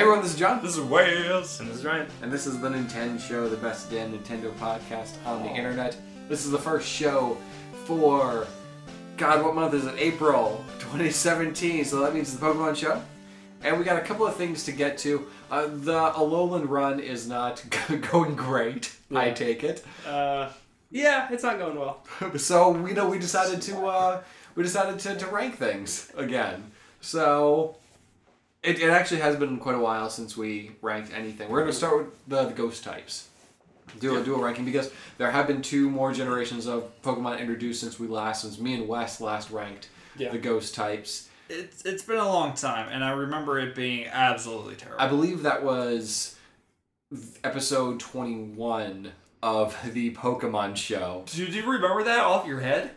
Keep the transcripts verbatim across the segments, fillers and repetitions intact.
everyone, this is John. This is Wales. And this is Ryan. And this is the Nintendo Show, the best damn Nintendo podcast on the internet. This is the first show for, God, what month is it? April twenty seventeen. So that means the Pokemon Show. And we got a couple of things to get to. Uh, the Alolan run is not going great, yeah. I take it. Uh, yeah, it's not going well. So, you know, we decided to, uh, we decided to, to rank things again. So... It, it actually has been quite a while since we ranked anything. We're going to start with the, the ghost types. Do a, yeah. do a ranking because there have been two more generations of Pokemon introduced since we last, since me and Wes last ranked yeah. the ghost types. It's It's been a long time, and I remember it being absolutely terrible. I believe that was episode twenty-one of the Pokemon Show. Do you, do you remember that off your head?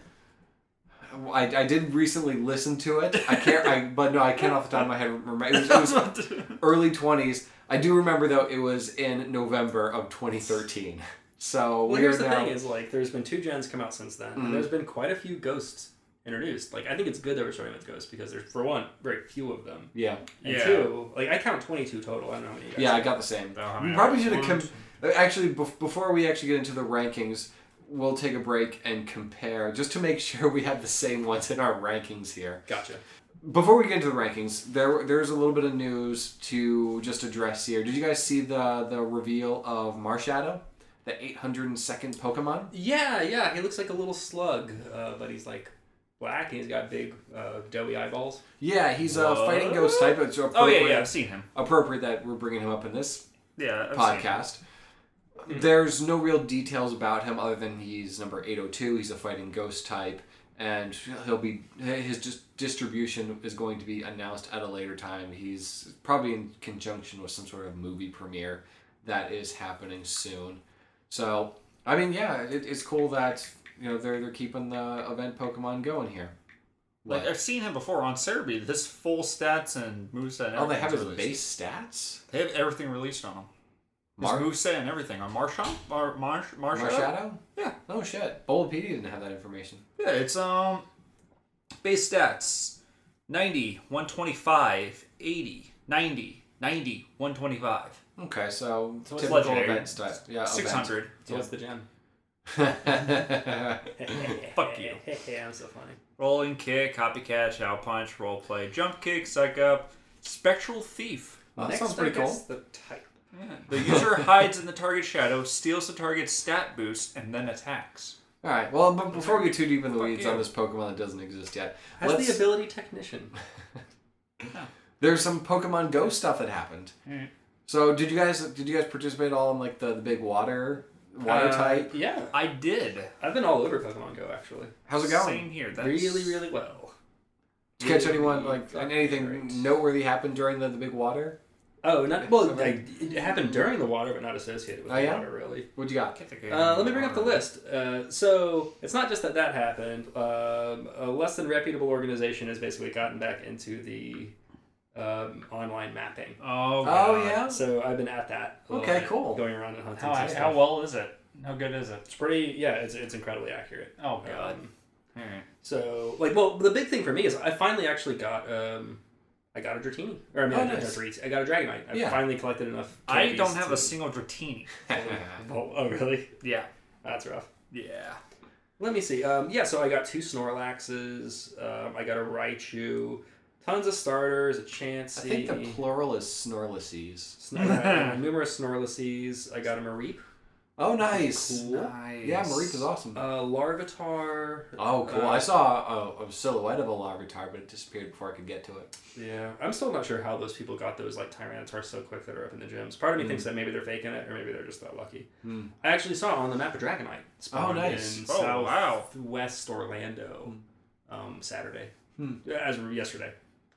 I, I did recently listen to it. I can't, I, but no, I can't off the top of my head remember. It was, it was early twenties. I do remember though it was in November of twenty thirteen. So well, we here's are the now... thing: is like there's been two gens come out since then, mm-hmm. and there's been quite a few ghosts introduced. Like I think it's good that we're starting with ghosts because there's for one very few of them. Yeah. And yeah. two, like I count twenty-two total. I don't know how many. You guys yeah, have. I got the same. Oh, we probably should have come. Actually, before we actually get into the rankings. We'll take a break and compare, just to make sure we have the same ones in our rankings here. Gotcha. Before we get into the rankings, there there's a little bit of news to just address here. Did you guys see the the reveal of Marshadow, the eight hundred second Pokemon? Yeah, yeah. He looks like a little slug, uh, but he's like black and he's got big uh, doughy eyeballs. Yeah, he's a what? fighting ghost type. It's oh yeah, yeah. I've seen him. Appropriate that we're bringing him up in this yeah, I've podcast. There's no real details about him other than he's number eight oh two. He's a fighting ghost type, and he'll be his just distribution is going to be announced at a later time. He's probably in conjunction with some sort of movie premiere that is happening soon. So, I mean, yeah, it, it's cool that you know they're they're keeping the event Pokemon going here. Like what? I've seen him before on Cerebi. This full stats and moveset. Oh, they have his base stats. They have everything released on him. His Mar- moveset and everything on Marshall? Mar- Mar- Marshadow? Marshadow? Yeah. Oh shit. Bulbapedia didn't have that information. Yeah, it's um base stats ninety, one twenty-five, eighty, ninety, ninety, one twenty-five. Okay, so, so typical legendary. event stat. Yeah, six hundred. Event. So yeah. what's the gem? Fuck you. I'm so funny. Rolling kick, copycat, chow punch, role play, jump kick, psych up, spectral thief. Well, that Next sounds pretty cool. The type. Yeah. The user hides in the target shadow, steals the target's stat boost, and then attacks. Alright, well, but before we get too deep in the Fuck weeds you. on this Pokemon that doesn't exist yet, Has let's... the ability technician. oh. There's some Pokemon Go stuff that happened. Mm. So, did you guys did you guys participate all in like the, the big water water uh, type? Yeah, I did. I've been all over Pokemon Go actually. How's it going? Same here. That's... Really, really well. Did you catch really, anyone like anything great. noteworthy happened during the, the big water? Oh, not well. Like, it happened during the water, but not associated with oh, the yeah? water, really. What'd you got? Uh, let me bring up the list. Uh, so it's not just that that happened. Um, a less than reputable organization has basically gotten back into the um, online mapping. Oh, oh God. yeah. So I've been at that. Okay, bit, cool. Going around and hunting. How, some how stuff. well is it? How good is it? It's pretty. Yeah, it's it's incredibly accurate. Oh God. Um, All right. So like, well, the big thing for me is I finally actually got. Um, I got a Dratini. Or I mean, oh, I, nice. I got a Dragonite. I yeah. finally collected enough. I don't have to... a single Dratini. oh, oh, really? Yeah. That's rough. Yeah. Let me see. Um, yeah, so I got two Snorlaxes. Um, I got a Raichu. Tons of starters. A Chansey. I think the plural is Snorlaces. Snor- uh, numerous Snorlaces. I got a Mareep. Oh, nice. Cool. Nice. Yeah, Mareep is awesome. Uh, Larvitar. Oh, cool. Uh, I saw a, a silhouette of a Larvitar, but it disappeared before I could get to it. Yeah, I'm still not sure how those people got those like Tyranitar so quick that are up in the gyms. Part of me mm. thinks that maybe they're faking it, or maybe they're just that lucky. Mm. I actually saw on the map a Dragonite spawned oh, nice. in oh, wow. southwest Orlando mm. um, Saturday, mm. as of yesterday.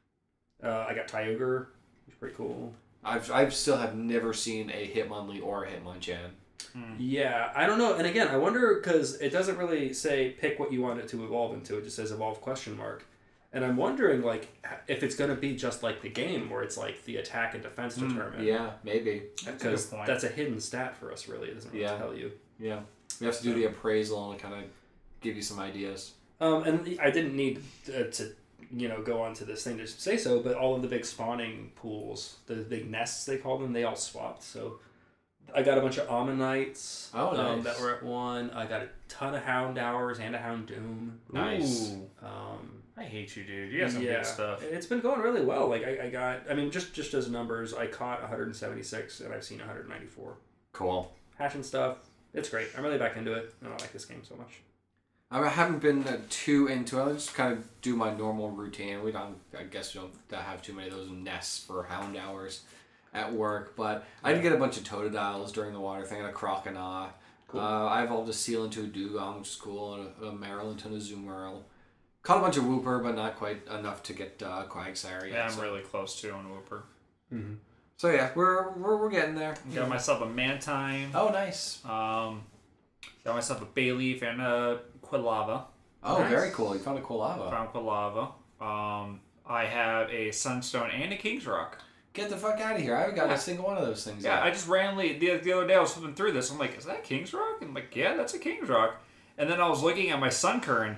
Uh, I got Kyogre, which is pretty cool. I've I've still have never seen a Hitmonlee or a Hitmonchan. Hmm. Yeah, I don't know. And again, I wonder because it doesn't really say pick what you want it to evolve into. It just says evolve question mark. And I'm wondering like if it's going to be just like the game where it's like the attack and defense mm, determined. Yeah, maybe. Because that's, that's a hidden stat for us, really. It doesn't really yeah. tell you. Yeah. We have to do the appraisal and kind of give you some ideas. Um, and I didn't need uh, to you know, go onto this thing to say so, but all of the big spawning pools, the big nests they call them, they all swapped. So I got a bunch of Ammonites Oh, nice. um, that were at one. I got a ton of Hound Hours and a Hound Doom. Nice. Ooh. Um, I hate you, dude. You got some yeah, good stuff. it's been going really well. Like I, I got, I mean, just just as numbers, I caught one hundred seventy-six and I've seen one hundred ninety-four. Cool. Hatching stuff, it's great. I'm really back into it, and I like this game so much. I haven't been uh, too into it. I just kind of do my normal routine. We don't, I guess we don't have too many of those nests for Hound Hours at work, but I did get a bunch of Totodiles during the water thing, and a Croconaw. Cool. Uh, I evolved a Seal into a Dugong, which is cool, and a, a Maryland and a Zoomerl. Caught a bunch of Whooper, but not quite enough to get uh, Quagsire yet. Yeah, I'm so. really close to on Whooper. Mm-hmm. So yeah, we're we're, we're getting there. Got myself a Mantine. Oh, nice. Um, got myself a Bayleaf and a Quilava. Oh, Nice. very cool. You found a Quilava. Found Quilava. Um, I have a Sunstone and a King's Rock. Get the fuck out of here. I haven't got Yeah. a single one of those things Yeah, yet. I just randomly, the, the other day I was flipping through this. I'm like, is that a King's Rock? And I'm like, yeah, that's a King's Rock. And then I was looking at my Sunkern,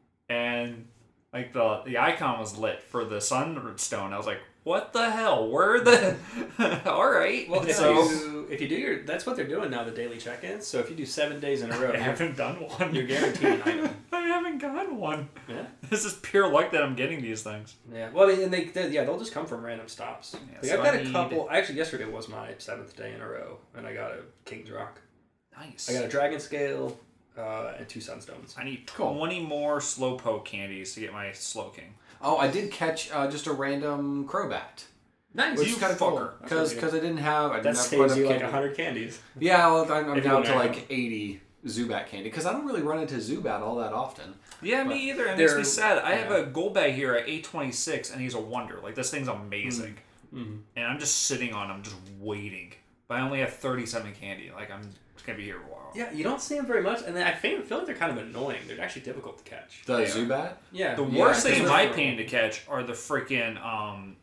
and like the the icon was lit for the Sunstone. I was like, what the hell? Where the... All right. Well, if, so you, if you do your, that's what they're doing now, the daily check-ins. So if you do seven days in a row, I haven't done one. you're guaranteed an item. I haven't gotten one. Yeah. This is pure luck that I'm getting these things. Yeah. Well, I mean, and they, they yeah, they'll just come from random stops. Yeah, like so I've got I a need- couple. Actually, yesterday was my seventh day in a row, and I got a King's Rock. Nice. I got a Dragon Scale uh, and two Sunstones. I need Cool. twenty more Slowpoke candies to get my Slowking. Oh, I did catch uh, just a random Crobat. Nice. Which You is kind of cool. fucker. Because That's I didn't have... I That didn't have quite saves enough you like candy. a hundred candies. Yeah, well, I'm, I'm If you down want to to like know. eighty Zubat candy. Because I don't really run into Zubat all that often. Yeah, But me either. It makes they're- me sad. I have yeah. a Golbat here at eight twenty-six, and he's a wonder. Like, this thing's amazing. Mm-hmm. And I'm just sitting on him, just waiting. But I only have thirty-seven candy. Like, I'm going to be here a while. Yeah, you don't see them very much, and then I feel, feel like they're kind of annoying. They're actually difficult to catch. The They are. Zubat? Yeah. The Yeah, worst thing in because my they're- opinion to catch are the freaking um,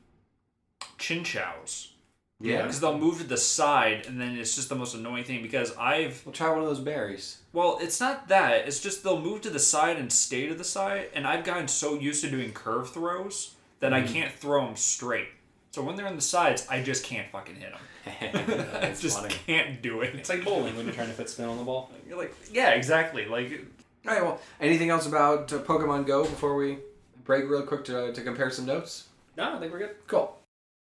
Chinchows. Yeah. Because they'll move to the side, and then it's just the most annoying thing. Because I've We'll try one of those berries. Well, it's not that. It's just they'll move to the side and stay to the side, and I've gotten so used to doing curve throws that I can't throw them straight. So when they're on the sides, I just can't fucking hit them. I That's just funny. can't do it. It's like bowling when you're trying to fit spin on the ball. You're like, yeah, exactly. Like, All right, well, anything else about uh, Pokemon Go before we break real quick to, uh, to compare some notes? No, I think we're good. Cool.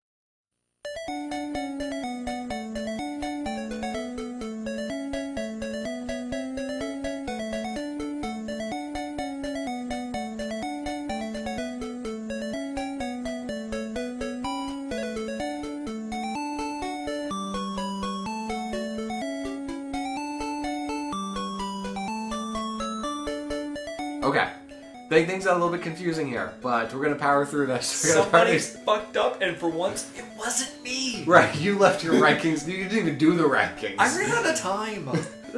Okay. I think things got a little bit confusing here, but we're going to power through this. We're gonna power somebody's through- fucked up, and for once, it wasn't me. Right, you left your rankings. You didn't even do the rankings. I ran out of time.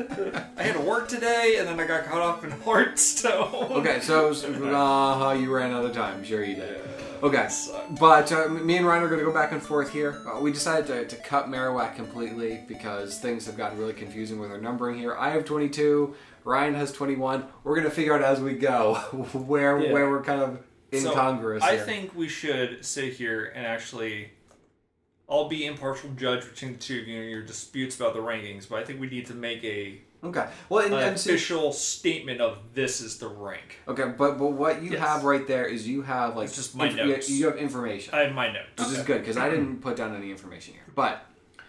I had to work today, and then I got caught up in Hearthstone. Okay, so uh, you ran out of time. Sure you did. Okay, Sucked. but uh, me and Ryan are going to go back and forth here. Uh, we decided to, to cut Marowak completely because things have gotten really confusing with our numbering here. I have twenty-two. Ryan has twenty-one. We're going to figure out as we go where Yeah. where we're kind of incongruous So, I here. think we should sit here and actually... I'll be impartial judge between the two of you and your disputes about the rankings, but I think we need to make a Okay. Well, and, an and see- official statement of this is the rank. okay, but but what you Yes. have right there is you have like It's just my inf- notes. You, you have information. I have my notes. Which is good because I didn't put down any information here. But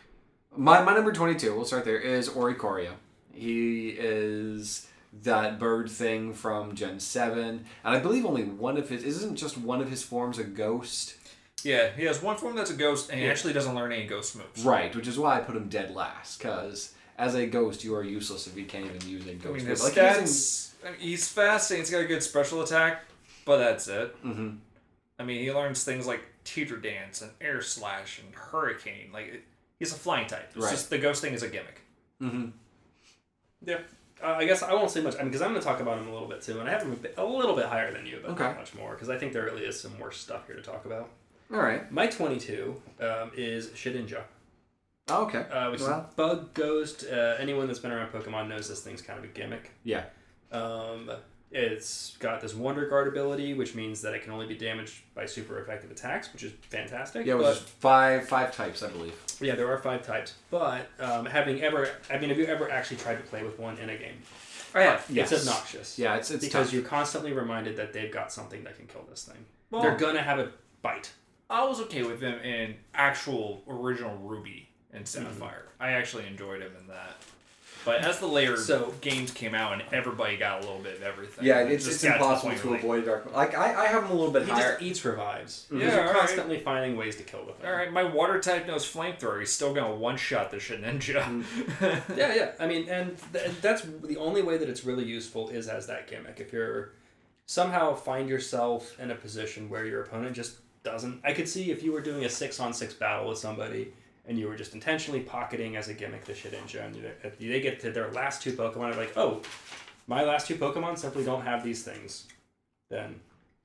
my my number twenty-two, we'll start there, is Oricorio. He is that bird thing from Gen seven, and I believe only one of his isn't just one of his forms a ghost. Yeah, he has one form that's a ghost, and he Yeah. actually doesn't learn any ghost moves. Right, which is why I put him dead last, because as a ghost you are useless if you can't even use a I ghost mean, move. his Like, stats... I mean, he's fast, and he's got a good special attack, but that's it. hmm I mean, he learns things like Teeter Dance and Air Slash and Hurricane. Like, it, he's a flying type. It's Right. just the ghost thing is a gimmick. hmm Yeah. Uh, I guess I won't say much, I mean, because I'm going to talk about him a little bit too, and I have him a, bit, a little bit higher than you, but Okay. not much more, because I think there really is some more stuff here to talk about. All right. My twenty-two um, is Shedinja, Oh, okay. uh, which Well. is a bug ghost. Uh, anyone that's been around Pokemon knows this thing's kind of a gimmick. Yeah. Um, It's got this Wonder Guard ability, which means that it can only be damaged by super effective attacks, which is fantastic. Yeah, which but, is five five types, I believe. Yeah, there are five types. But um, having ever, I mean, have you ever actually tried to play with one in a game? Oh, yeah. Yes. It's obnoxious. Yeah, it's it's because tough. you're constantly reminded that they've got something that can kill this thing. Well, They're gonna have a bite. I was okay with him in actual original Ruby and Sapphire. Mm-hmm. I actually enjoyed him in that. But as the later So- games came out and everybody got a little bit of everything. Yeah, it it's, just it's got impossible the to, point where, avoid dark. Like I, I have him a little bit He higher. just eats revives. Yeah, Because you're alright. constantly finding ways to kill the thing. All right, my water type knows flamethrower. He's still gonna one shot the shit ninja. Mm. Yeah, yeah. I mean, and th- that's the only way that it's really useful is as that gimmick. If you're somehow find yourself in a position where your opponent just doesn't. I could see if you were doing a six on six battle with somebody and you were just intentionally pocketing as a gimmick the shit ninja, and you, if they get to their last two Pokemon, they're like, oh, my last two Pokemon simply don't have these things. Then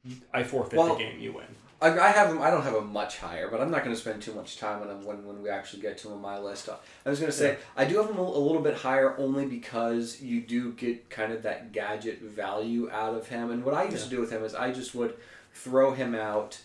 I forfeit Well, the game. You win. I, I have him. I don't have him much higher, but I'm not going to spend too much time on him when, when we actually get to him on my list. I was going to say Yeah. I do have him a, a little bit higher only because you do get kind of that gadget value out of him. And what I used Yeah. to do with him is I just would throw him out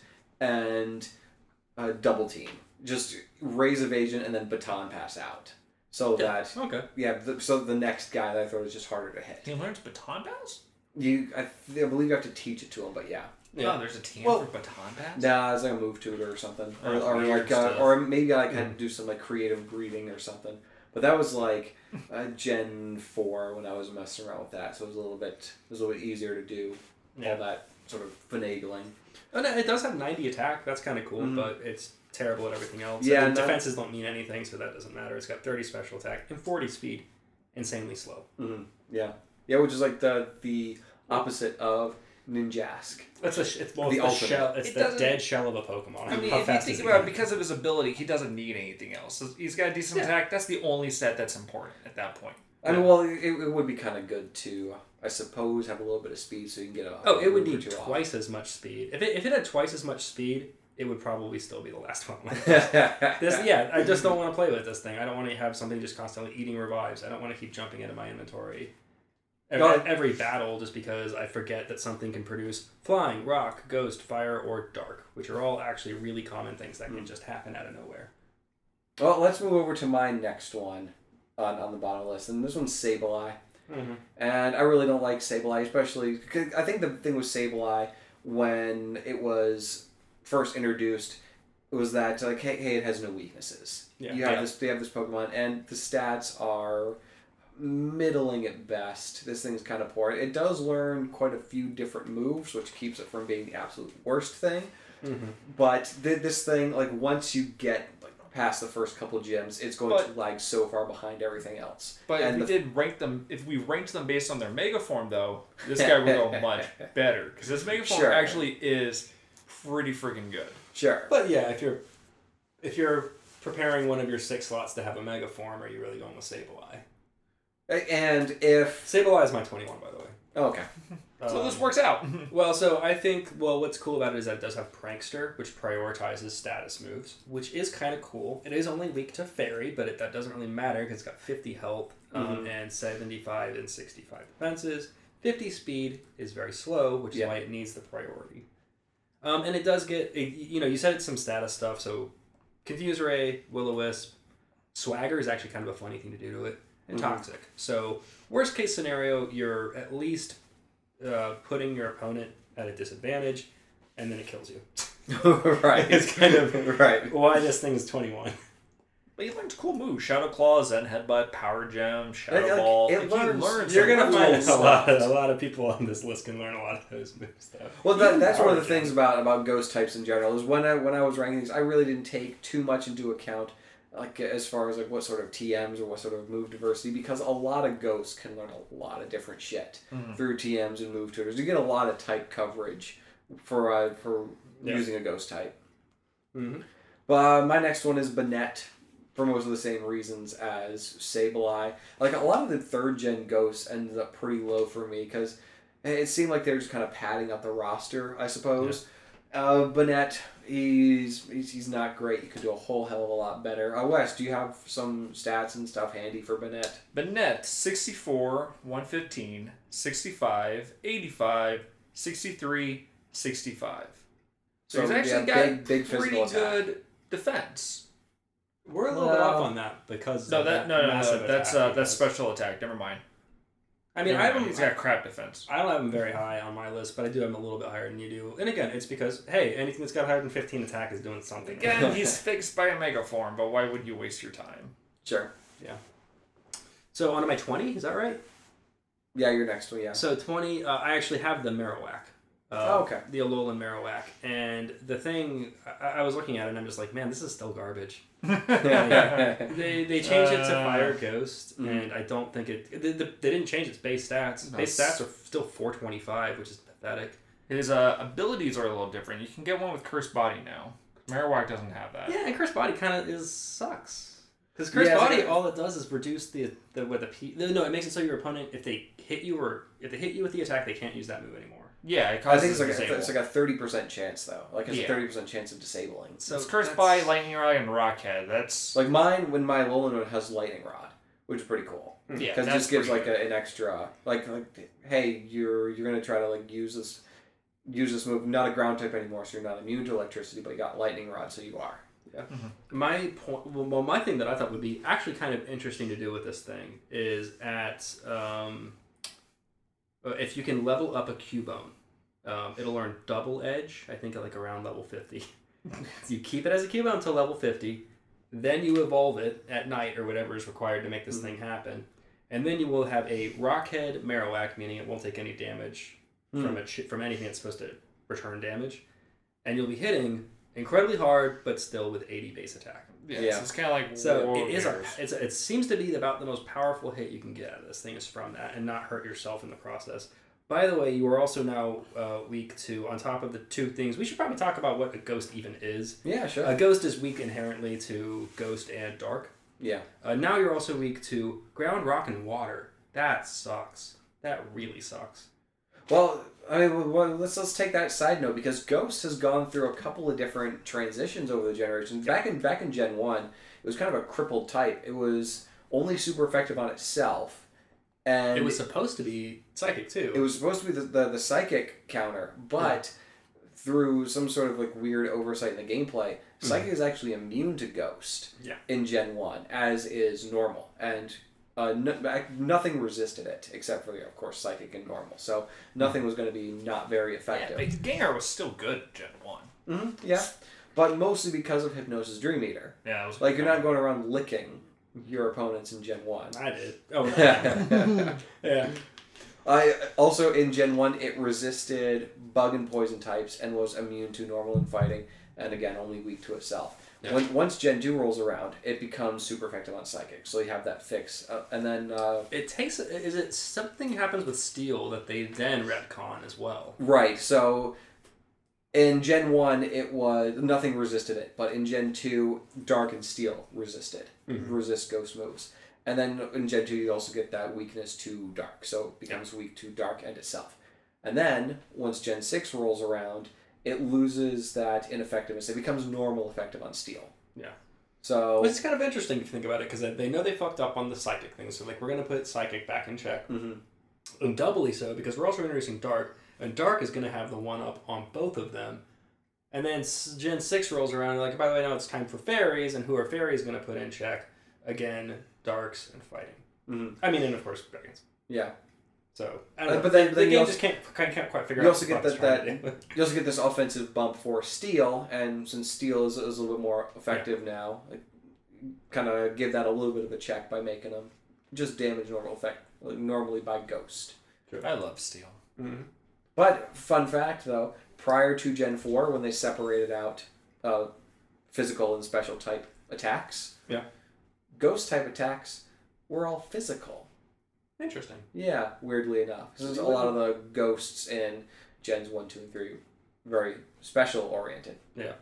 and uh, double team, just raise evasion and then baton pass out, so Yeah. that Okay. yeah, the, so the next guy that I throw is just harder to hit. He learns baton pass? You, I, I believe you have to teach it to him, but yeah. Yeah. Oh, there's a team Well, for baton pass? Nah, it's like a move tutor or something, or, Oh, or weird like, uh, stuff. or maybe I like Mm. had to do some like creative breeding or something. But that was like uh, Gen four when I was messing around with that, so it was a little bit, it was a little bit easier to do Yeah. all that sort of finagling. Oh, no, it does have ninety attack. That's kind of cool, Mhm. but it's terrible at everything else. Yeah, I mean, no- defenses don't mean anything, so that doesn't matter. It's got thirty special attack and forty speed. Insanely slow. Mm-hmm. Yeah, yeah, which is like the the opposite of Ninjask. It's a sh- it's, well, The it's the ultimate. shell. It's It the doesn't- dead shell of a Pokemon. I mean, How if you fast think is about it, it? because of his ability, he doesn't need anything else. So he's got a decent Yeah. attack. That's the only set that's important at that point. I mean, well, it, it would be kind of good to, I suppose, have a little bit of speed so you can get a. Oh, it would a move or need two off. twice as much speed. If it if it had twice as much speed, it would probably still be the last one. this, yeah, I just don't want to play with this thing. I don't want to have something just constantly eating revives. I don't want to keep jumping into my inventory. Every, No. every battle, just because I forget that something can produce flying, rock, ghost, fire, or dark, which are all actually really common things that can just happen out of nowhere. Well, let's move over to my next one on, on the bottom list, and this one's Sableye. Mm-hmm. And I really don't like Sableye, especially because I think the thing with Sableye when it was first introduced was that like, hey, hey, it has no weaknesses. Yeah. You have Yeah. this, they have this Pokemon, and the stats are middling at best. This thing's kind of poor. It does learn quite a few different moves, which keeps it from being the absolute worst thing. Mm-hmm. But th- this thing, like once you get like past the first couple gyms, it's going But- to lag so far behind everything else. But And if the- we did rank them, if we ranked them based on their mega form, though, this guy would go much better because this mega form Sure. actually is pretty freaking good. Sure. But yeah, if you're if you're preparing one of your six slots to have a mega form, are you really going with Sableye? And if Sableye is my twenty-one, by the way. oh, okay, So Um, this works out. Well, so I think, well, what's cool about it is that it does have Prankster, which prioritizes status moves, which is kind of cool. It is only weak to Fairy, but it, that doesn't really matter because it's got fifty health um, Mhm. and seventy-five and sixty-five defenses. fifty speed is very slow, which Yeah. is why it needs the priority. Um, and it does get, it, you know, you said it's some status stuff, so Confuse Ray, Will-O-Wisp, Swagger is actually kind of a funny thing to do to it, and Mhm. Toxic. So, worst case scenario, you're at least uh, putting your opponent at a disadvantage, and then it kills you. right, It's kind of- right. Why this thing is twenty-one? But he learns cool moves: Shadow Claw, Zen Headbutt, Power Gem, Shadow Like, like, Ball. it Like, he learns- learns You're some gonna cool find a stuff. lot. A lot of people on this list can learn a lot of those moves. Though. Well, that, Even that's one of the Power things Gem. about about ghost types in general is when I when I was ranking these, I really didn't take too much into account, like as far as like what sort of T Ms or what sort of move diversity, because a lot of ghosts can learn a lot of different shit Mhm. through T Ms and move tutors. You get a lot of type coverage for uh, for Yeah. using a ghost type. Mm-hmm. But uh, my next one is Banette, for most of the same reasons as Sableye. Like, a lot of the third-gen ghosts ended up pretty low for me, because it seemed like they were just kind of padding out the roster, I suppose. Uh, Bennett, he's, he's he's not great. You could do a whole hell of a lot better. Uh, Wes, do you have some stats and stuff handy for Bennett? Bennett, sixty-four, one fifteen, sixty-five, eighty-five, sixty-three, sixty-five. So, So, he's actually yeah, got big- big pretty physical attack. good defense. We're a little bit Well- off on that because No, of that no no no, massive no. that's attack uh, he that's has. special attack. Never mind. I mean, Never I have mind. him. He's got crap defense. I don't have him very high on my list, but I do have him a little bit higher than you do. And again, it's because hey, anything that's got higher than fifteen attack is doing something. Again, he's fixed by a mega form, but why would you waste your time? Sure. So on to my twenty, is that right? Yeah, your next one, yeah. So twenty, uh, I actually have the Marowak. Uh, Oh, okay. The Alolan Marowak. And the thing, I, I was looking at it and I'm just like, man, this is still garbage. They they changed it to Uh, Fire Ghost, mhm. and I don't think it. They, they they didn't change its base stats. Base That's- stats are still four twenty-five, which is pathetic. His uh, abilities are a little different. You can get one with Cursed Body now. Marowak doesn't have that. Yeah, and Curse Body kind of is sucks. Because Curse Yeah, it's Body, like- all it does is reduce the the what the P. No, it makes it so your opponent, if they hit you or if they hit you with the attack, they can't use that move anymore. Yeah, it I causes think it's like, a, disable. it's like a thirty percent chance, though. Like, it's Yeah. a thirty percent chance of disabling. So it's Cursed that's- Body, Lightning Rod, and Rockhead. That's Like, mine, when my Alolan one has Lightning Rod, which is pretty cool. yeah, Because it that's just gives, pretty like, good. a, an extra... Like, like, hey, you're you're going to try to, like, use this use this move. Not a ground type anymore, so you're not immune to electricity, but you got Lightning Rod, so you are. My point. Well, my thing that I thought would be actually kind of interesting to do with this thing is at um, uh, if you can level up a Cubone, um, it'll learn Double Edge. I think at like around level fifty. You keep it as a Cubone until level fifty, then you evolve it at night or whatever is required to make this Mhm. thing happen, and then you will have a Rockhead Marowak, meaning it won't take any damage Hmm. from a ch- from anything that's supposed to return damage, and you'll be hitting incredibly hard, but still with eighty base attack. Yeah, Yeah. So it's kind of like So it is a, Warriors. it's a, it seems to be about the most powerful hit you can get out of this thing is from that, and not hurt yourself in the process. By the way, you are also now uh, weak to, on top of the two things, we should probably talk about what a ghost even is. Yeah, sure. A ghost is weak inherently to ghost and dark. yeah. Uh, now you're also weak to ground, rock, and water. That sucks. That really sucks. Well, I mean, well, let's let's take that side note because Ghost has gone through a couple of different transitions over the generations. Back in back in Gen One, it was kind of a crippled type. It was only super effective on itself, and It was supposed to be psychic too. it was supposed to be the, the, the psychic counter, but through some sort of like weird oversight in the gameplay, psychic is actually immune to Ghost. Yeah. In Gen One, as is normal, and uh, no, nothing resisted it except for, of course, psychic and normal. So nothing was going to be not very Yeah, effective. but Gengar was still good in Gen one. hmm yeah, but mostly because of Hypnosis Dream Eater. Yeah, it was Like, you're not going around licking your opponents in Gen one. I did. Oh, yeah. yeah. I also in Gen one it resisted bug and poison types and was immune to normal and fighting, and again only weak to itself. Yeah. When once Gen two rolls around, it becomes super effective on psychic. So you have that fix, uh, and then uh, It takes. Is it something happens with steel that they then retcon as well? right. So in Gen one it was nothing resisted it, but in Gen two dark and steel resisted Mhm. resist ghost moves. And then in Gen two, you also get that weakness to dark. So it becomes weak to dark and itself. And then, once Gen six rolls around, it loses that ineffectiveness. It becomes normal effective on steel. Yeah. So... Well, it's kind of interesting if you think about it, because they know they fucked up on the psychic thing. So, like, we're going to put psychic back in check. Mhm. And doubly so, because we're also introducing dark. And dark is going to have the one-up on both of them. And then s- Gen six rolls around, and like, by the way, now it's time for fairies. And who are fairies going to put in check? Again, darks and fighting. Mhm. I mean, and of course, dragons. Yeah. So, I don't Uh, know. but then- the then you game also- just can't, can't, can't quite figure you out also what get it's that- trying to do. You also get this offensive bump for steel, and since steel is, is a little bit more effective now, like, kind of give that a little bit of a check by making them just damage normal effect, like normally by ghost. I love Steel. Mhm. But fun fact though, prior to Gen four, when they separated out uh, physical and special type attacks, Yeah. ghost type attacks were all physical. Interesting. Yeah, weirdly enough, because a lot of the ghosts in Gens one, two, and three very special oriented.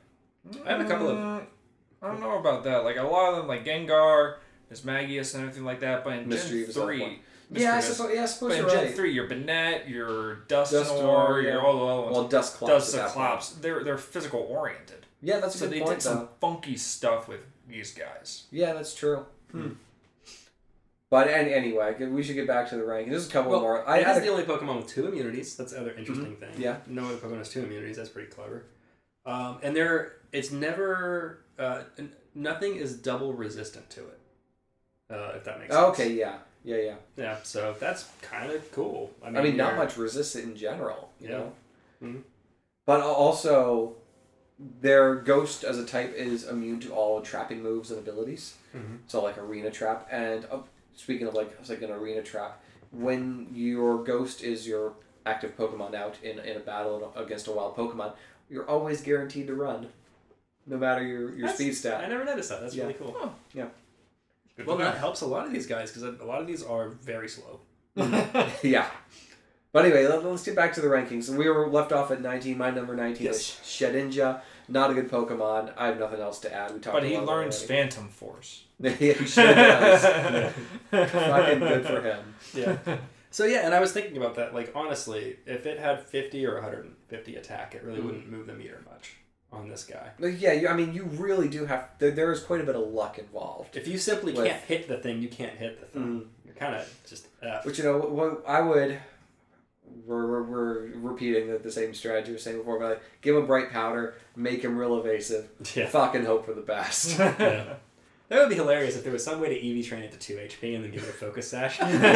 I have a couple of- Mm, I don't know about that. Like a lot of them, like Gengar, there's Magius and everything like that. But in Mischief Gen is another three, one. Yeah, I suppose, yeah, I suppose But in you're Gen right. three, your Banette, your Dust, Dust Dust Nor, your yeah. all the other ones. Well, Dust Clops. Dust at that point. Clops. They're they're physical oriented. Yeah, that's a So good they point, did some though. funky stuff with these guys. Yeah, that's true. Hmm. But any, anyway, we should get back to the ranking. There's a couple Well, more. I I it had is a, the only Pokemon with two immunities. That's the other interesting thing. Yeah. No other Pokemon has two immunities. That's pretty clever. Um, and there, it's never, uh, n- nothing is double resistant to it. Uh, if that makes sense. okay, yeah, yeah, yeah. Yeah. So that's kind of cool. I mean, I mean, not you're- much resistant in general. You Yeah. know? Mhm. But also, their Ghost as a type is immune to all trapping moves and abilities. Mhm. So like Arena Trap, and uh, speaking of like, I was like an Arena Trap, when your Ghost is your active Pokemon out in, in a battle against a wild Pokemon, you're always guaranteed to run, no matter your, your That's- speed stat. I never noticed that. That's Yeah. really cool. Oh. Yeah. Good Well, to know. that helps a lot of these guys because a lot of these are very slow. Yeah. But anyway, let, let's get back to the rankings. We were left off at nineteen. My number nineteen Yes. is Shedinja. Not a good Pokemon. I have nothing else to add. We talked But he a lot about learns it Phantom Force. already. He sure does. Fucking good for him. Yeah. So yeah, and I was thinking about that. Like honestly, if it had fifty or one hundred fifty attack, it really Mm. wouldn't move the meter much on this guy. But yeah, you, I mean, you really do have. There, there is quite a bit of luck involved. If you simply With- can't hit the thing, you can't hit the thing. Mm. You're kind of just F. Which, you know, what I would. We're, we're, we're repeating the, the same strategy we were saying before, but like, give him bright powder, make him real evasive, Yeah. fucking hope for the best. Yeah. That would be hilarious if there was some way to E V train it to two H P and then give it a focus sash.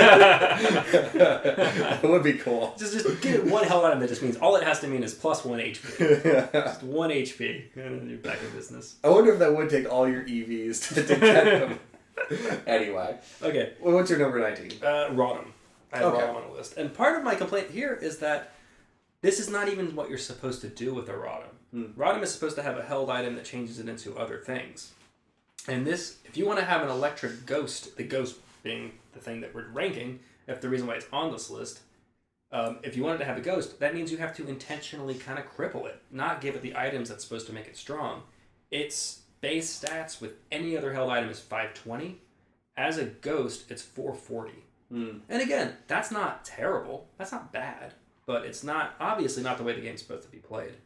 It would be cool. just just give it one hell item that just means all it has to mean is plus one H P. Just one H P. And then you're back in business. I wonder if that would take all your E Vs to, to get them. Anyway, Okay. well, what's your number nineteen? Uh, Rodham. I have Okay. Rodham on the list. And part of my complaint here is that this is not even what you're supposed to do with a Rodham. Hmm. Rodham is supposed to have a held item that changes it into other things. And this, if you want to have an electric ghost, the ghost being the thing that we're ranking, if the reason why it's on this list, um, if you wanted to have a ghost, that means you have to intentionally kind of cripple it, not give it the items that's supposed to make it strong. Its base stats with any other held item is five twenty. As a ghost, it's four forty. Hmm. And again, that's not terrible. That's not bad. But it's not, obviously not the way the game's supposed to be played.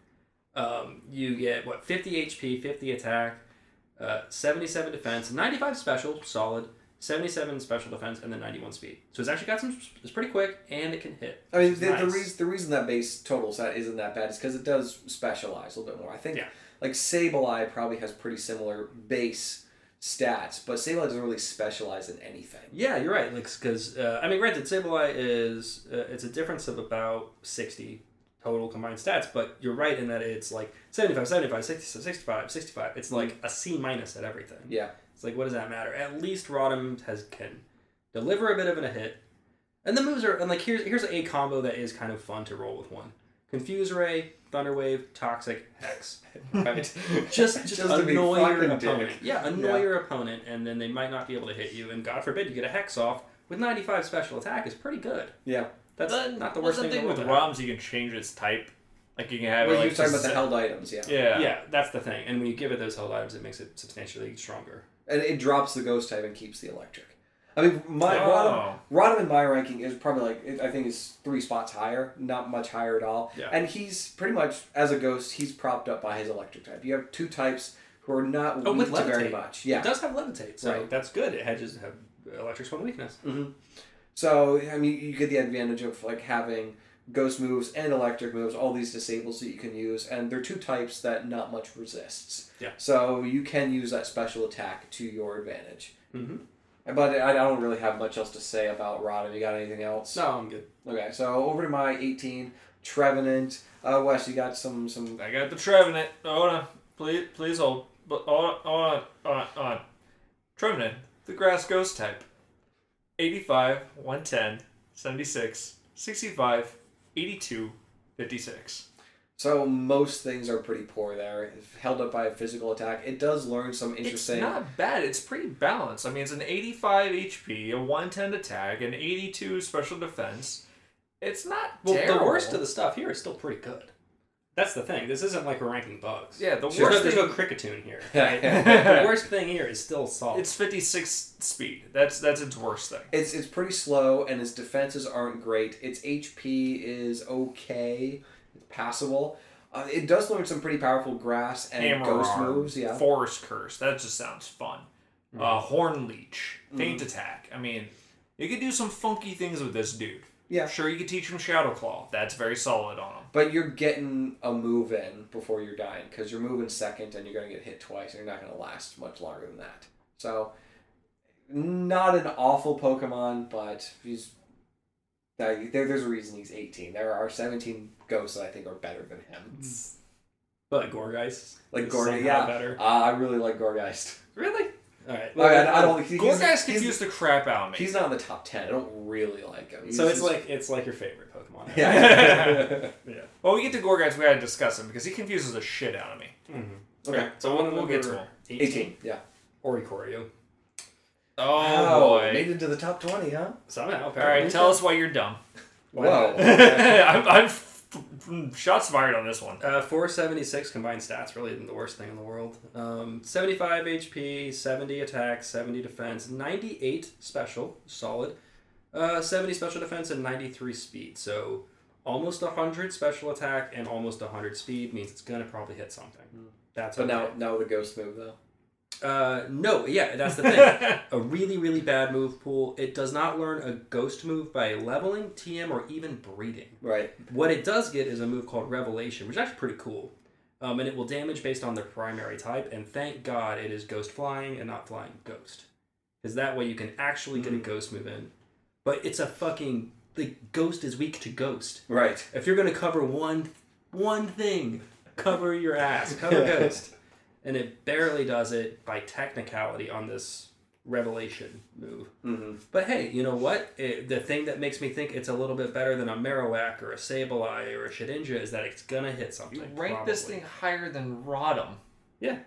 Um, you get, what, fifty H P, fifty attack, uh, seventy-seven defense, ninety-five special, solid, seventy-seven special defense, and then ninety-one speed. So it's actually got some, it's pretty quick, and it can hit. I mean, which the, is the, nice. reason, the reason that base total set isn't that bad is because it does specialize a little bit more. I think, Yeah. like, Sableye probably has pretty similar base stats, but Sableye doesn't really specialize in anything. Yeah, you're right. Like, because uh, I mean, granted, Sableye is uh, it's a difference of about sixty total combined stats, but you're right in that it's like seventy-five, seventy-five, sixty, sixty-five, sixty-five. It's like a C minus at everything. Yeah. It's like, what does that matter? At least Rodham has can deliver a bit of a hit, and the moves are and like here's here's a combo that is kind of fun to roll with one. Confuse Ray, Thunder Wave, Toxic, Hex. Right. Just just, Just to be annoy your fucking opponent. dick. Yeah, annoy Yeah. your opponent, and then they might not be able to hit you. And God forbid you get a Hex off with ninety-five special attack is pretty good. Yeah. That's But not the what's worst the thing, thing in the with world. ROMs. You can change its type. Like you can have Well, it like you're talking about the z- held items, yeah. Yeah. Yeah, that's the thing. And when you give it those held items, it makes it substantially stronger. And it drops the ghost type and keeps the electric. I mean, my Oh. Rodham, Rodham in my ranking is probably like it- I think is three spots higher, not much higher at all. Yeah. And he's pretty much as a ghost, he's propped up by his electric type. You have two types who are not Oh, weak with to very levitate. much. Yeah. It does have levitate, so Right. that's good. It hedges have electric's one weakness. Mm-hmm. So I mean, you get the advantage of like having ghost moves and electric moves, all these disables that you can use, and they're two types that not much resists. Yeah. So you can use that special attack to your advantage. Mm-hmm. But I I don't really have much else to say about Rodham. You got anything else? No, I'm good. Okay, so over to my eighteen, Trevenant. Uh, Wes, you got some some. I got the Trevenant. Hold on. Please, please hold. But hold on, hold on, hold on, hold on. Trevenant, the grass ghost type. eighty-five, one ten, seventy-six, sixty-five, eighty-two, fifty-six. So most things are pretty poor there. It's held up by a physical attack. It does learn some interesting. It's not bad. It's pretty balanced. I mean, it's an eighty-five H P, a one ten attack, an eighty-two special defense. It's not Well, terrible. the worst of the stuff here is still pretty good. That's the thing. This isn't like we're ranking bugs. Yeah, the There's worst no, there's thing- no cricketune here. Right? The worst thing here is still solid. It's fifty-six speed. That's that's its worst thing. It's it's pretty slow, and its defenses aren't great. Its H P is okay. It's passable. Uh, it does learn some pretty powerful grass and Hammer ghost arm, moves. Yeah. Forest curse. That just sounds fun. Mm-hmm. Uh, horn leech, feint Mhm. attack. I mean, you could do some funky things with this dude. Yeah. Sure, you could teach him Shadow Claw. That's very solid on him. But you're getting a move in before you're dying, because you're moving second and you're going to get hit twice, and you're not going to last much longer than that. So, not an awful Pokemon, but he's there. There's a reason he's eighteen. There are seventeen ghosts that I think are better than him. But Gorgeist. Like is Gorgeist, somehow yeah. better. Uh, I really like Gorgeist. Really? All right. I, I, I don't. He's, Gorgeist he's, confused the crap out of me. He's not in the top ten. I don't really like him. He's So it's just- like it's like your favorite Pokemon. yeah. Yeah. Well, we get to Gorgeist, we gotta discuss him because he confuses the shit out of me. Mm-hmm. Okay. So one of We'll them get to him. eighteen. Yeah. Oricorio. Oh Wow, boy! made it to the top twenty, huh? Somehow. All apparently. right, tell us why you're dumb. Why Whoa. not? I'm, I'm shots fired on this one. Uh, four seventy-six combined stats really isn't the worst thing in the world. Um, seventy-five H P, seventy attack, seventy defense, ninety-eight special, solid. Uh, seventy special defense and ninety-three speed. So almost one hundred special attack and almost one hundred speed means it's going to probably hit something. That's But okay. now, now with a ghost move though. Uh, no, yeah, that's the thing. A really, really bad move pool. It does not learn a ghost move by leveling, T M, or even breeding. Right. What it does get is a move called Revelation, which is actually pretty cool. Um, and it will damage based on their primary type, and thank God it is Ghost Flying and not Flying Ghost. Because that way you can actually get a Ghost move in. But it's a fucking... The Ghost is weak to Ghost. Right. If you're going to cover one one thing, cover your ass. Cover Ghost. And it barely does it by technicality on this Revelation move. Mm-hmm. But hey, you know what? It, the thing that makes me think it's a little bit better than a Marowak or a Sableye or a Shedinja is that it's gonna hit something. You rank this probably. thing higher than Rodham. Yeah.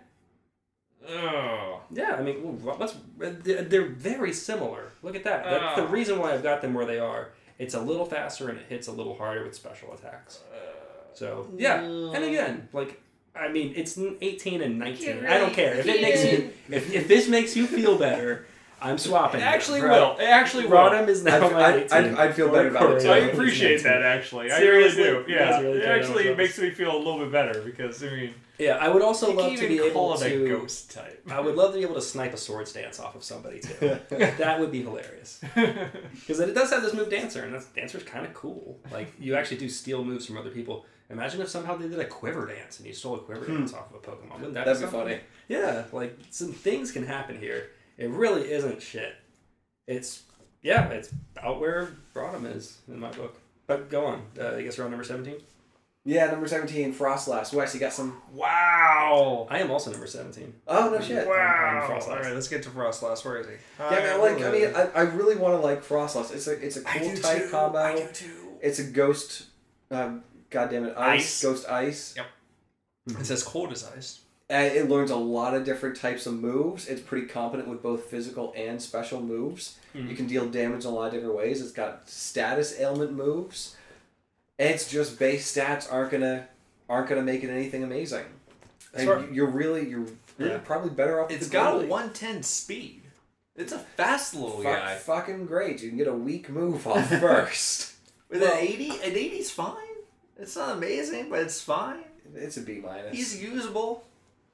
Oh. Yeah, I mean, wh- what's they're they're very similar. Look at that. That's the Oh. reason why I've got them where they are. It's a little faster and it hits a little harder with special attacks. So yeah, and again, like I mean, it's eighteen and nineteen. I don't care if it makes you if, if this makes you feel better. I'm swapping. It them, actually right? will. It actually will. Rodham is now I'd- my I'd- eighteen. I'd- I'd feel better about it, too. I Oricorio is appreciate nineteen. that, actually. Seriously? I really You do. guys Yeah. really It care actually about makes me feel a little bit better because, I mean, Yeah, I would also you love can't to be even call able it to. a ghost type. I would love to be able to snipe a swords dance off of somebody too. That would be hilarious. Because it does have this move Dancer, and that Dancer's kind of cool. Like you actually do steal moves from other people. Imagine if somehow they did a quiver dance and you stole a quiver dance off of a Pokemon. Wouldn't that That'd be be something? funny. Yeah, like some things can happen here. It really isn't shit. It's yeah, it's about where Rodham is in my book. But go on. Uh, I guess we're on number seventeen. Yeah, number seventeen, Frostlass. Wes, you got some... Wow. I am also number seventeen. Oh, no shit. Wow. Frostlass. All right, let's get to Frostlass. Where is he? Yeah, man, like, I mean, I, I really want to like Frostlass. It's a, it's a I cool do type too. combo. I do too. It's a ghost... Um, God damn it, ice. Ice. Ghost ice. Yep. It says cold as ice. And it learns a lot of different types of moves. It's pretty competent with both physical and special moves. Mhm. You can deal damage in a lot of different ways. It's got status ailment moves. And it's just base stats aren't gonna aren't gonna make it anything amazing. And Sure. you're really you're really Yeah. probably better off. It's with got a Goldie. one ten speed. It's a fast little Fuck, guy. fucking great. You can get a weak move off first. With Well- an eighty, an eighty's fine. It's not amazing, but it's fine. It's a B minus. He's usable.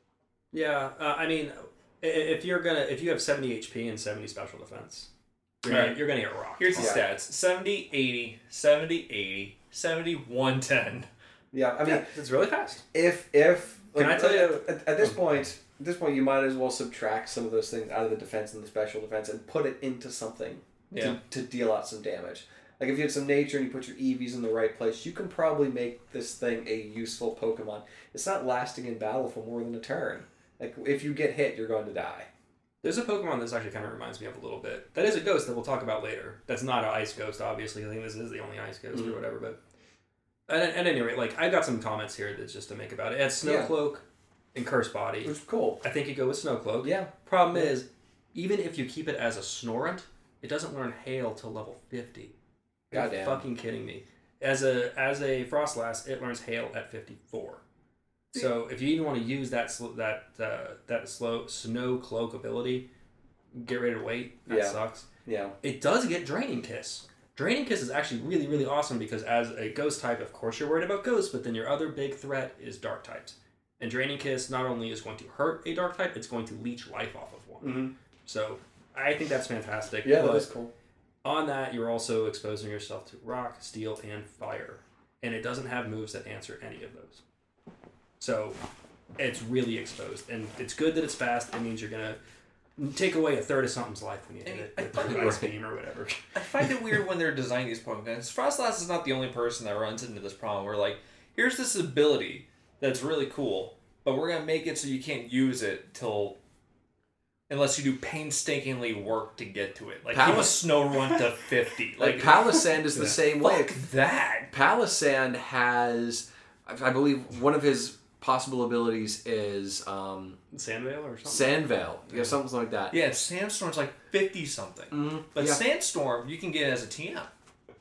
Yeah, uh, I mean, i- if you're gonna if you have seventy H P and seventy special defense, you're, gonna, Right. you're gonna get rocked. Here's the Yeah. stats. seventy, eighty, seventy, eighty, seventy, one ten. Yeah, I mean, yeah, it's really fast. if if like, Can I tell you- at, at this point, at this point, you might as well subtract some of those things out of the defense and the special defense and put it into something Yeah. to, to deal out some damage. Like if you had some nature and you put your E Vs in the right place, you can probably make this thing a useful Pokemon. It's not lasting in battle for more than a turn. Like if you get hit, you're going to die. There's a Pokemon that actually kind of reminds me of a little bit. That is a ghost that we'll talk about later. That's not an ice ghost, obviously. I think this is the only ice ghost Mhm. or whatever. But at, at any rate, like I got some comments here that's just to make about it. It has Yeah. Snowcloak and Curse Body. Which is cool. I think you go with Snowcloak. Yeah. Problem Yeah. is, even if you keep it as a Snorunt, it doesn't learn Hail till level fifty. You're Goddamn. fucking kidding me. As a as a Frostlass, it learns Hail at fifty-four. So if you even want to use that sl- that uh, that slow snow cloak ability, get ready to wait. That Yeah. sucks. Yeah. It does get Draining Kiss. Draining Kiss is actually really, really awesome because as a ghost type, of course you're worried about ghosts, but then your other big threat is dark types. And Draining Kiss not only is going to hurt a dark type, it's going to leech life off of one. Mm-hmm. So I think that's fantastic. Yeah, but that is cool. on that, you're also exposing yourself to rock, steel, and fire. And it doesn't have moves that answer any of those. So it's really exposed. And it's good that it's fast. It means you're going to take away a third of something's life when you hit it with I- your ice beam or whatever. I find it weird when they're designing these Pokemon. Because Frostlass is not the only person that runs into this problem where, like, here's this ability that's really cool, but we're going to make it so you can't use it till... unless you do painstakingly work to get to it. Like, Pal- keep a snow run to fifty. Like, Like, Palisand is the Yeah. same way. fuck that. Palisand has, I I believe, one of his possible abilities is um, Sandvale or something? Sandveil. Yeah, something like that. Yeah, Sandstorm's like fifty-something. Mm-hmm. But yeah. Sandstorm, you can get as a T M.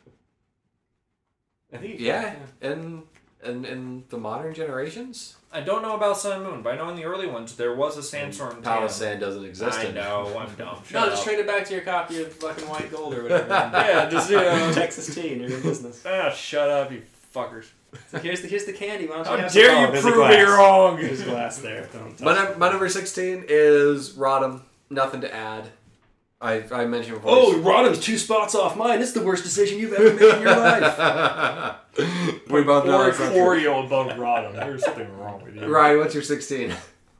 I think you can, yeah, and in, in the modern generations, I don't know about Sun and Moon, but I know in the early ones there was a Sandstorm T M. Palisand doesn't exist. I in- know, I'm dumb. Shut No, up. just trade it back to your copy of fucking White Gold or whatever. Yeah, just, you know. Texas tea and you're in business. Ah, shut up, you fuckers. So here's the here's the candy. Why don't you How have dare some? you Oh, there's a prove me glass. wrong? There's glass there. Don't touch My, it. num- my number sixteen is Rodham. Nothing to add. I I mentioned before. Oh, Rodham's two spots off mine. It's the worst decision you've ever made in your life. we both know Or that's not true. Choreo above Rodham. There's something wrong with you. Ryan, what's your sixteen?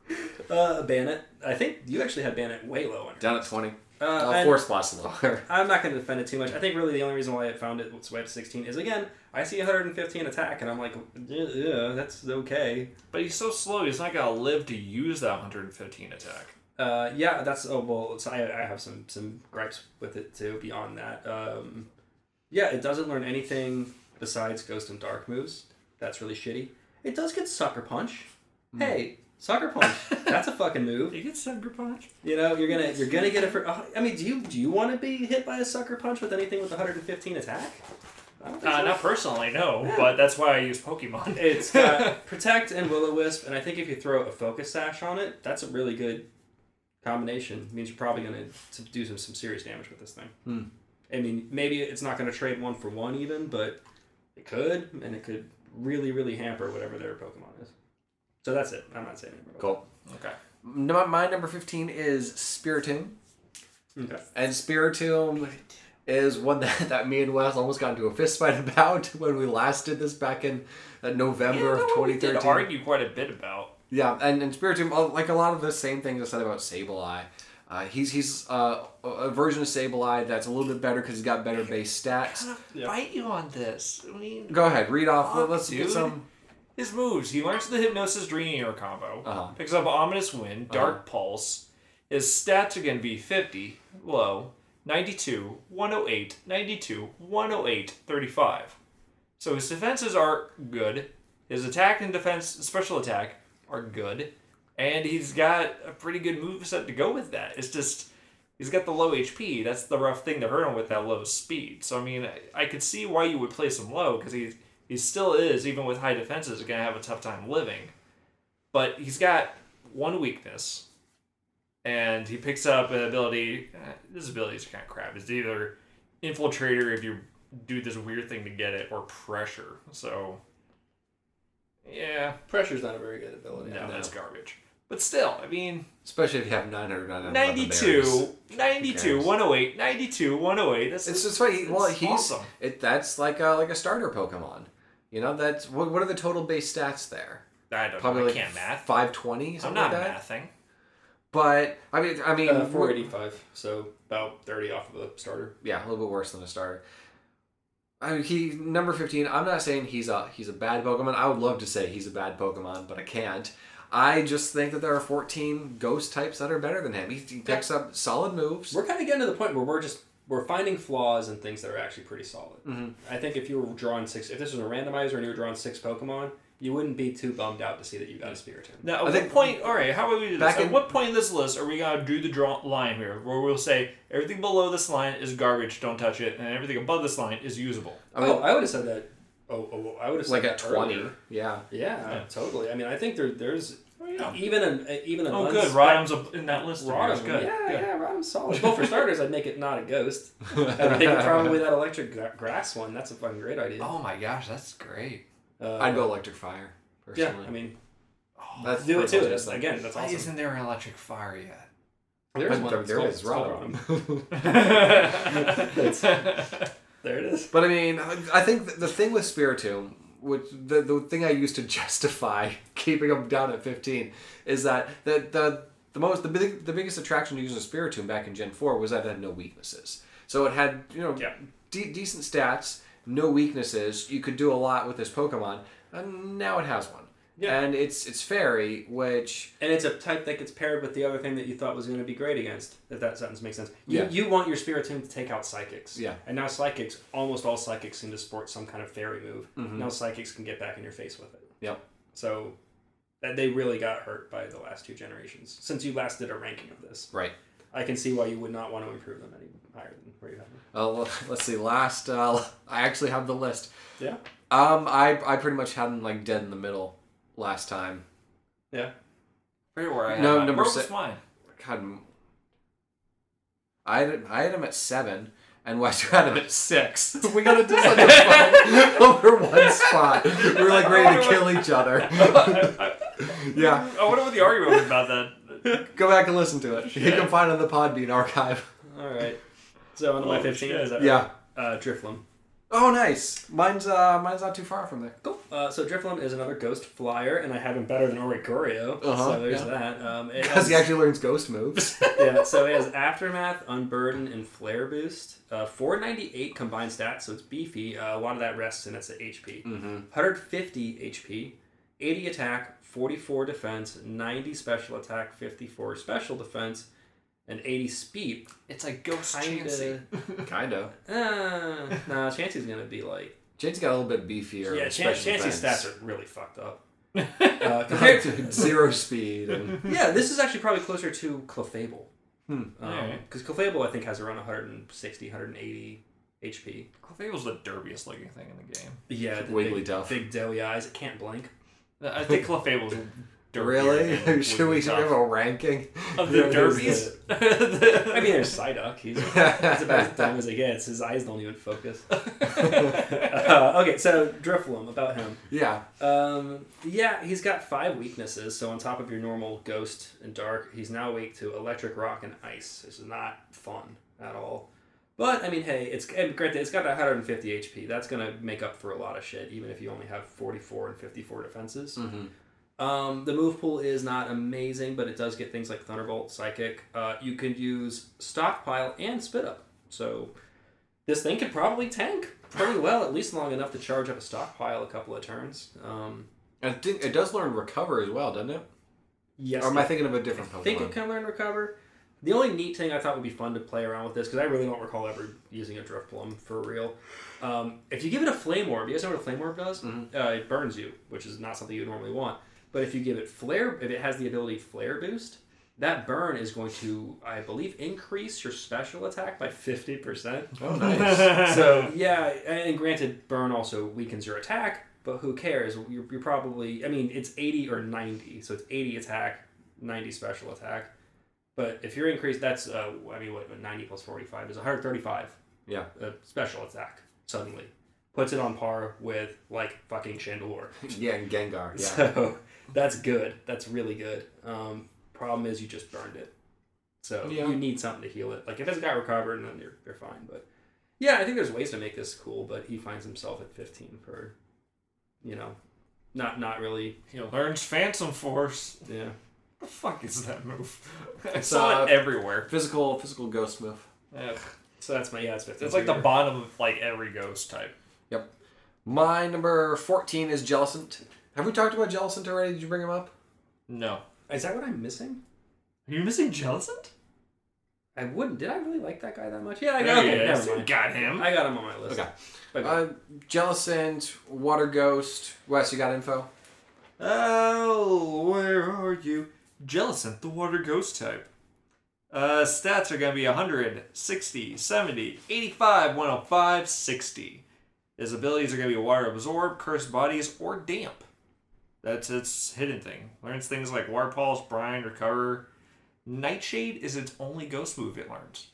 Uh, Bannet. I think you actually had Bannet way low on your Down at twenty. Uh, Uh, and four spots lower. I'm not going to defend it too much. I think really the only reason why I found it was way up to sixteen is, again, I see one hundred fifteen attack, and I'm like, yeah, yeah, that's okay. But he's so slow, he's not going to live to use that one hundred fifteen attack. Uh, yeah, that's, oh, well, so I, I have some, some gripes with it, too, beyond that. Um, yeah, it doesn't learn anything besides Ghost and Dark moves. That's really shitty. It does get Sucker Punch. Mm. Hey, Sucker Punch. That's a fucking move. You get Sucker Punch? You know, you're gonna you're gonna get it for. Oh, I mean, do you do you want to be hit by a Sucker Punch with anything with one hundred fifteen attack? I don't think Uh, so. not personally, no, Yeah. but that's why I use Pokemon. It's got Protect and Will-O-Wisp, and I think if you throw a Focus Sash on it, that's a really good combination. It means you're probably gonna do some, some serious damage with this thing. Hmm. I mean, maybe it's not gonna trade one for one even, but it could, and it could really really hamper whatever their Pokemon is. So that's it. I'm not saying anything about Cool. Okay. No, my number fifteen is Spiritomb. it. Okay. And Spiritomb is one that, that me and Wes almost got into a fist fight about when we last did this back in uh, November Yeah, of no, twenty we did thirteen. argue quite a bit about. Yeah, and, and Spiritomb, uh, like a lot of the same things I said about Sableye. Uh, he's he's uh, a a version of Sableye that's a little bit better because he's got better base stats. Yeah. Fight you on this. I mean, Go ahead, read off. Fuck, Let's get dude. some. his moves. He learns the Hypnosis Dream combo. Uh-huh. Picks up Ominous Wind, Dark Pulse. His stats are going to be fifty, low, ninety-two, one oh eight, ninety-two, one oh eight, thirty-five. So his defenses are good. His attack and defense, special attack, are good. And he's got a pretty good moveset to go with that. It's just, he's got the low H P. That's the rough thing to hurt him with that low speed. So, I mean, I, I could see why you would place him low, because he, he still is, even with high defenses, going to have a tough time living. But he's got one weakness. And he picks up an ability. Eh, this ability is kind of crap. It's either Infiltrator if you do this weird thing to get it, or Pressure. So, yeah, Pressure's not a very good ability. no, that's garbage. But still, I mean, Especially if you have nine hundred ninety-nine ninety-two, ninety-two, cares? one oh eight, ninety-two, one oh eight. That's It's just funny. Well, it's he's awesome. it. That's like a like a starter Pokemon. You know, that's what. What are the total base stats there? I don't Probably know. I like can't math. five twenty. I'm Something not like that. mathing. But I mean, I mean, Uh, four eighty-five, so about thirty off of the starter. yeah, a little bit worse than a starter. I mean, he number fifteen. I'm not saying he's a he's a bad Pokemon. I would love to say he's a bad Pokemon, but I can't. I just think that there are fourteen Ghost types that are better than him. He, he picks up solid moves. We're kind of getting to the point where we're just we're finding flaws and things that are actually pretty solid. Mhm. I think if you were drawing six, if this was a randomizer and you were drawing six Pokemon, you wouldn't be too bummed out to see that you got a Spiritomb. Now, at I what think- point? All right, how about we do this? Back At in- what point in this list are we gonna do the draw line here, where we'll say everything below this line is garbage, don't touch it, and everything above this line is usable? I mean, oh, I would have said that Oh, oh I would have said like that at twenty. earlier. Yeah. Yeah, Yeah. totally. I mean, I think there there's Oh, yeah. even an even an Oh, good. unspec- Rodham's up in that list. of yours. Rodham, Good. yeah, good. yeah, Rodham's solid. Well, for starters, I'd make it not a ghost. I'd make it probably that electric gra- grass one. That's a fucking great idea. Oh my gosh, that's great. Uh, I'd go electric fire. Yeah, Personally. I mean, Oh, That's do it personal too. taste, That's, though. again, that's Why awesome. isn't there an electric fire yet? There's But one. there, It's there called- is it's called Rodham. Rodham. There it is. But I mean, I think th- the thing with Spiritomb, which the the thing I used to justify keeping them down at fifteen, is that the the the most the big the biggest attraction to using Spiritomb back in Gen four was that it had no weaknesses. So it had you know Yeah. de- decent stats, no weaknesses. You could do a lot with this Pokemon, and now it has one. Yeah. And it's it's fairy, which And it's a type that gets paired with the other thing that you thought was going to be great against. If that sentence makes sense. You, Yeah. you want your Spiritomb to take out Psychics. Yeah. And now Psychics, almost all Psychics seem to sport some kind of fairy move. Mhm. Now Psychics can get back in your face with it. Yep. So that they really got hurt by the last two generations. Since you last did a ranking of this. right. I can see why you would not want to improve them any higher than where you have them. Uh, well, let's see. Last, uh, I actually have the list. Yeah. Um, I I pretty much had them like dead in the middle last time. Yeah. Forget where I had No, mine. number Where six. was mine? God, I had, I had him at seven, and Wester had him at six. We got into such a fight over one spot. We were like ready to kill each other. Yeah, I wonder what the argument was about that. go back and listen to it. You can find it on the Podbean archive. All right. So on to my Oh, fifteen. shit. Is that Yeah. right? Uh, Drifloon. Oh, nice. Mine's uh, mine's not too far from there. Cool. Uh, so Drifloon is another ghost flyer, and I have him better than Oricorio. Uh-huh, So there's yeah. that. Um, it Because has, he actually learns ghost moves. yeah. So it has Aftermath, Unburden, and Flare Boost. Uh, four ninety-eight combined stats, so it's beefy. Uh, a lot of that rests in its H P. Mm-hmm. one hundred fifty H P, eighty attack, forty-four defense, ninety special attack, fifty-four special defense, and eighty speed. It's like Ghost Kinda. Chansey. Kind of. Uh, nah, Chansey's gonna be like. Jade's got a little bit beefier. Yeah, with Chan- special Chansey's defense. stats are really fucked up. Uh, compared to, Zero speed. And, yeah, this is actually probably closer to Clefable. hmm. Alright. Because Clefable, I think, has around one hundred sixty, one hundred eighty H P. Clefable's the derbiest looking thing in the game. Yeah, the Wiggly big, tough. big doughy eyes. It can't blink. I think Clefable's derbier Really? than Should we Wigglytuff. should we have a ranking? Of the Yeah, there's derbies? I mean, there's Psyduck. He's, he's about as dumb as he gets. His eyes don't even focus. uh, okay, so Drifloon, about him. Yeah. Um, yeah, he's got five weaknesses. So on top of your normal Ghost and Dark, he's now weak to Electric, Rock, and Ice. This is not fun at all. But I mean, hey, it's and granted it's got one hundred fifty H P. That's gonna make up for a lot of shit, even if you only have forty-four and fifty-four defenses. Mm-hmm. Um, the move pool is not amazing, but it does get things like Thunderbolt, Psychic. Uh, you could use Stockpile and Spit Up. So this thing could probably tank pretty well, at least long enough to charge up a Stockpile a couple of turns. Um, I think it does learn recover as well, doesn't it? yes, Or am I thinking of a different I Pokemon? think it can learn Recover. The only neat thing I thought would be fun to play around with this, because I really don't recall ever using a Drifloon for real. Um, if you give it a Flame Orb, you guys know what a Flame Orb does? Mhm. Uh, it burns you, which is not something you would normally want. But if you give it Flare, if it has the ability Flare Boost, that burn is going to, I believe, increase your special attack by fifty percent. Oh, nice. So, yeah, and granted, burn also weakens your attack, but who cares? You're, you're probably, I mean, it's eighty or ninety, so it's eighty attack, ninety special attack. But if you're increased, that's, uh, I mean, what, ninety plus forty-five is one hundred thirty-five. Yeah. Uh, special attack, suddenly. Puts it on par with, like, fucking Chandelure. Yeah, and Gengar. Yeah. So, that's good. That's really good. Um, problem is you just burned it. So, Yeah. you need something to heal it. Like, if it's got recovered, then you're, you're fine. But, yeah, I think there's ways to make this cool, but he finds himself at fifteen for, you know, not not really, He learns Phantom Force. yeah. What the fuck is that move? I It's, saw uh, it everywhere. Physical, physical ghost move. Ugh. So that's my, yeah, it's fifteen. It's like the bottom of like every ghost type. My number fourteen is Jellicent. Have we talked about Jellicent already? Did you bring him up? No. Is that what I'm missing? Are you missing Jellicent? I wouldn't. Did I really like that guy that much? Yeah, I There got he okay, is. never mind. Got him. I got him on my list. Okay. But go. Uh, Jellicent, Water Ghost. Wes, you got info? Oh, where are you? Jellicent, the water ghost type. Uh, stats are going to be one hundred, sixty, seventy, eighty-five, one oh five, sixty. His abilities are going to be Water Absorb, Cursed Bodies, or Damp. That's its hidden thing. Learns things like Water Pulse, Brine, Recover. Nightshade is its only ghost move it learns.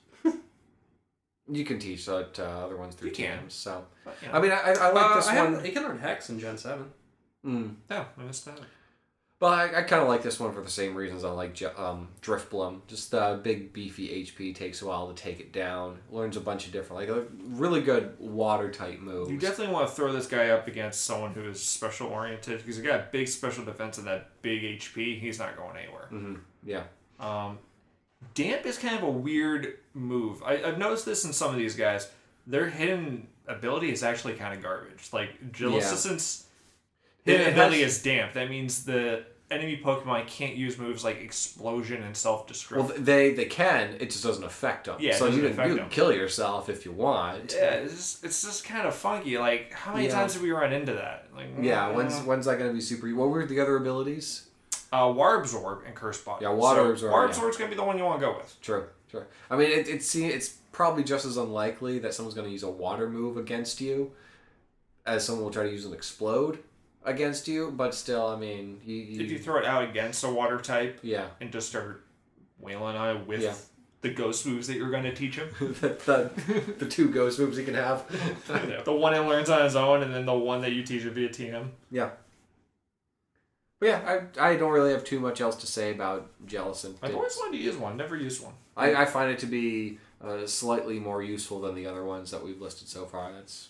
You can teach that uh, other ones through You can. teams. So, But, you know. I mean, I, I like Uh, this I one. have, you can learn Hex in Gen seven. Mm. Yeah, I missed that. But I, I kind of like this one for the same reasons I like Je- um, Driftbloom. Just uh, big, beefy H P, takes a while to take it down. Learns a bunch of different, like, uh, really good water-type moves. You definitely want to throw this guy up against someone who is special-oriented, because he got big special defense and that big H P. He's not going anywhere. Mm-hmm. Yeah. Um, Damp is kind of a weird move. I, I've noticed this in some of these guys. Their hidden ability is actually kind of garbage. Like, Jill Yeah. Assistant's It- hidden it ability has- is Damp. That means the enemy Pokemon can't use moves like Explosion and Self-Destruct. Well, they they can. It just doesn't affect them. Yeah, it so doesn't you can, affect you them. can kill yourself if you want. yeah, it's just, it's just kind of funky. Like, how many Yeah. times did we run into that? Like, Yeah. mm, When's when's that going to be super? What were the other abilities? Uh, Water Absorb and Curse Body. Yeah, Water so Absorb, Water yeah. Absorb's going to be the one you want to go with. True. True. I mean, it, it's it's probably just as unlikely that someone's going to use a water move against you as someone will try to use an explode against you. But still, I mean, you, you, If you throw it out against a water type yeah. and just start wailing on it with Yeah. the ghost moves that you're going to teach him. the, the, the two ghost moves he can have. The one he learns on his own, and then the one that you teach him via T M. Yeah. But yeah, I, I don't really have too much else to say about Jellicent. I've always wanted to use one. Never used one. I, I find it to be uh, slightly more useful than the other ones that we've listed so far. That's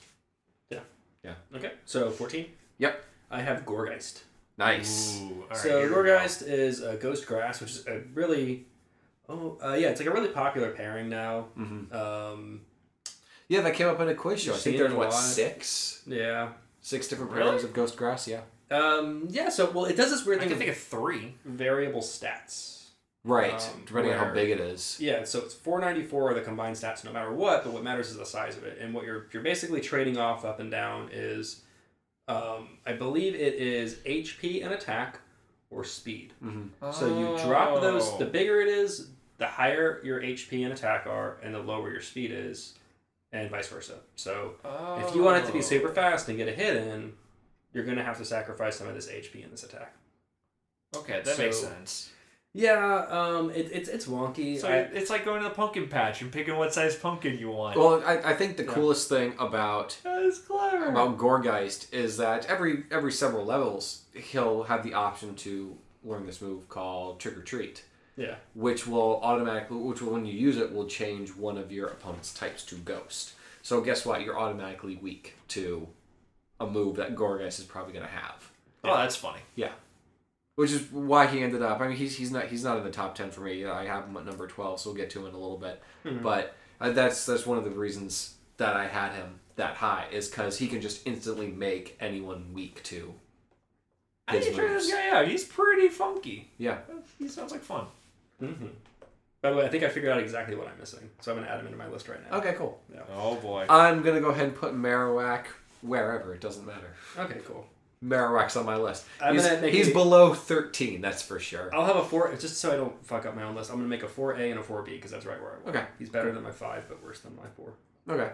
Okay, so fourteen. Yep. I have Gorgeist. nice. Ooh, all right, so here we go. Gorgeist is a Ghost Grass, which is a really, oh uh, yeah, it's like a really popular pairing now. Mm-hmm. Um, Yeah, that came up in a quiz show. I You've think seen there's it a what lot. six, yeah, six different Really? pairings of ghost grass. Yeah. um, yeah. So well, it does this weird I thing can with think of three. variable stats. Right. Um, depending on how where- big it is. Yeah, so it's four ninety-four are the combined stats no matter what, but what matters is the size of it. And what you're you're basically trading off up and down is, um, I believe it is H P and attack or speed. Mm-hmm. So you drop those. Oh. The bigger it is, the higher your H P and attack are, and the lower your speed is, and vice versa. So if you want it to be super fast and get a hit in, you're gonna have to sacrifice some of this H P and this attack. Okay, that So- makes sense. Yeah, um, it, it's it's wonky. So I, it's like going to the pumpkin patch and picking what size pumpkin you want. Well, I, I think the Yeah. coolest thing about That's clever. about Gorgeist is that every every several levels he'll have the option to learn this move called Trick or Treat, yeah. which will automatically, which will, when you use it, will change one of your opponent's types to Ghost. So guess what? You're automatically weak to a move that Gorgeist is probably going to have. Oh, that's funny. Yeah, which is why he ended up. I mean, he's he's not he's not in the top ten for me. I have him at number twelve, so we'll get to him in a little bit. Mhm. But uh, that's that's one of the reasons that I had him that high is because he can just instantly make anyone weak to I need his to try this moves. guy out. He's pretty funky. Yeah. He sounds like fun. Mm-hmm. By the way, I think I figured out exactly what I'm missing, so I'm gonna add him into my list right now. Okay, cool. Oh boy. I'm gonna go ahead and put Marowak wherever. It doesn't matter. Okay, cool. Marowak's on my list. I'm he's gonna make he's it- below thirteen. That's for sure. I'll have a four, just so I don't fuck up my own list. I'm gonna make a four A and a four B because that's right where I want. Okay. He's better than my five, but worse than my four. Okay.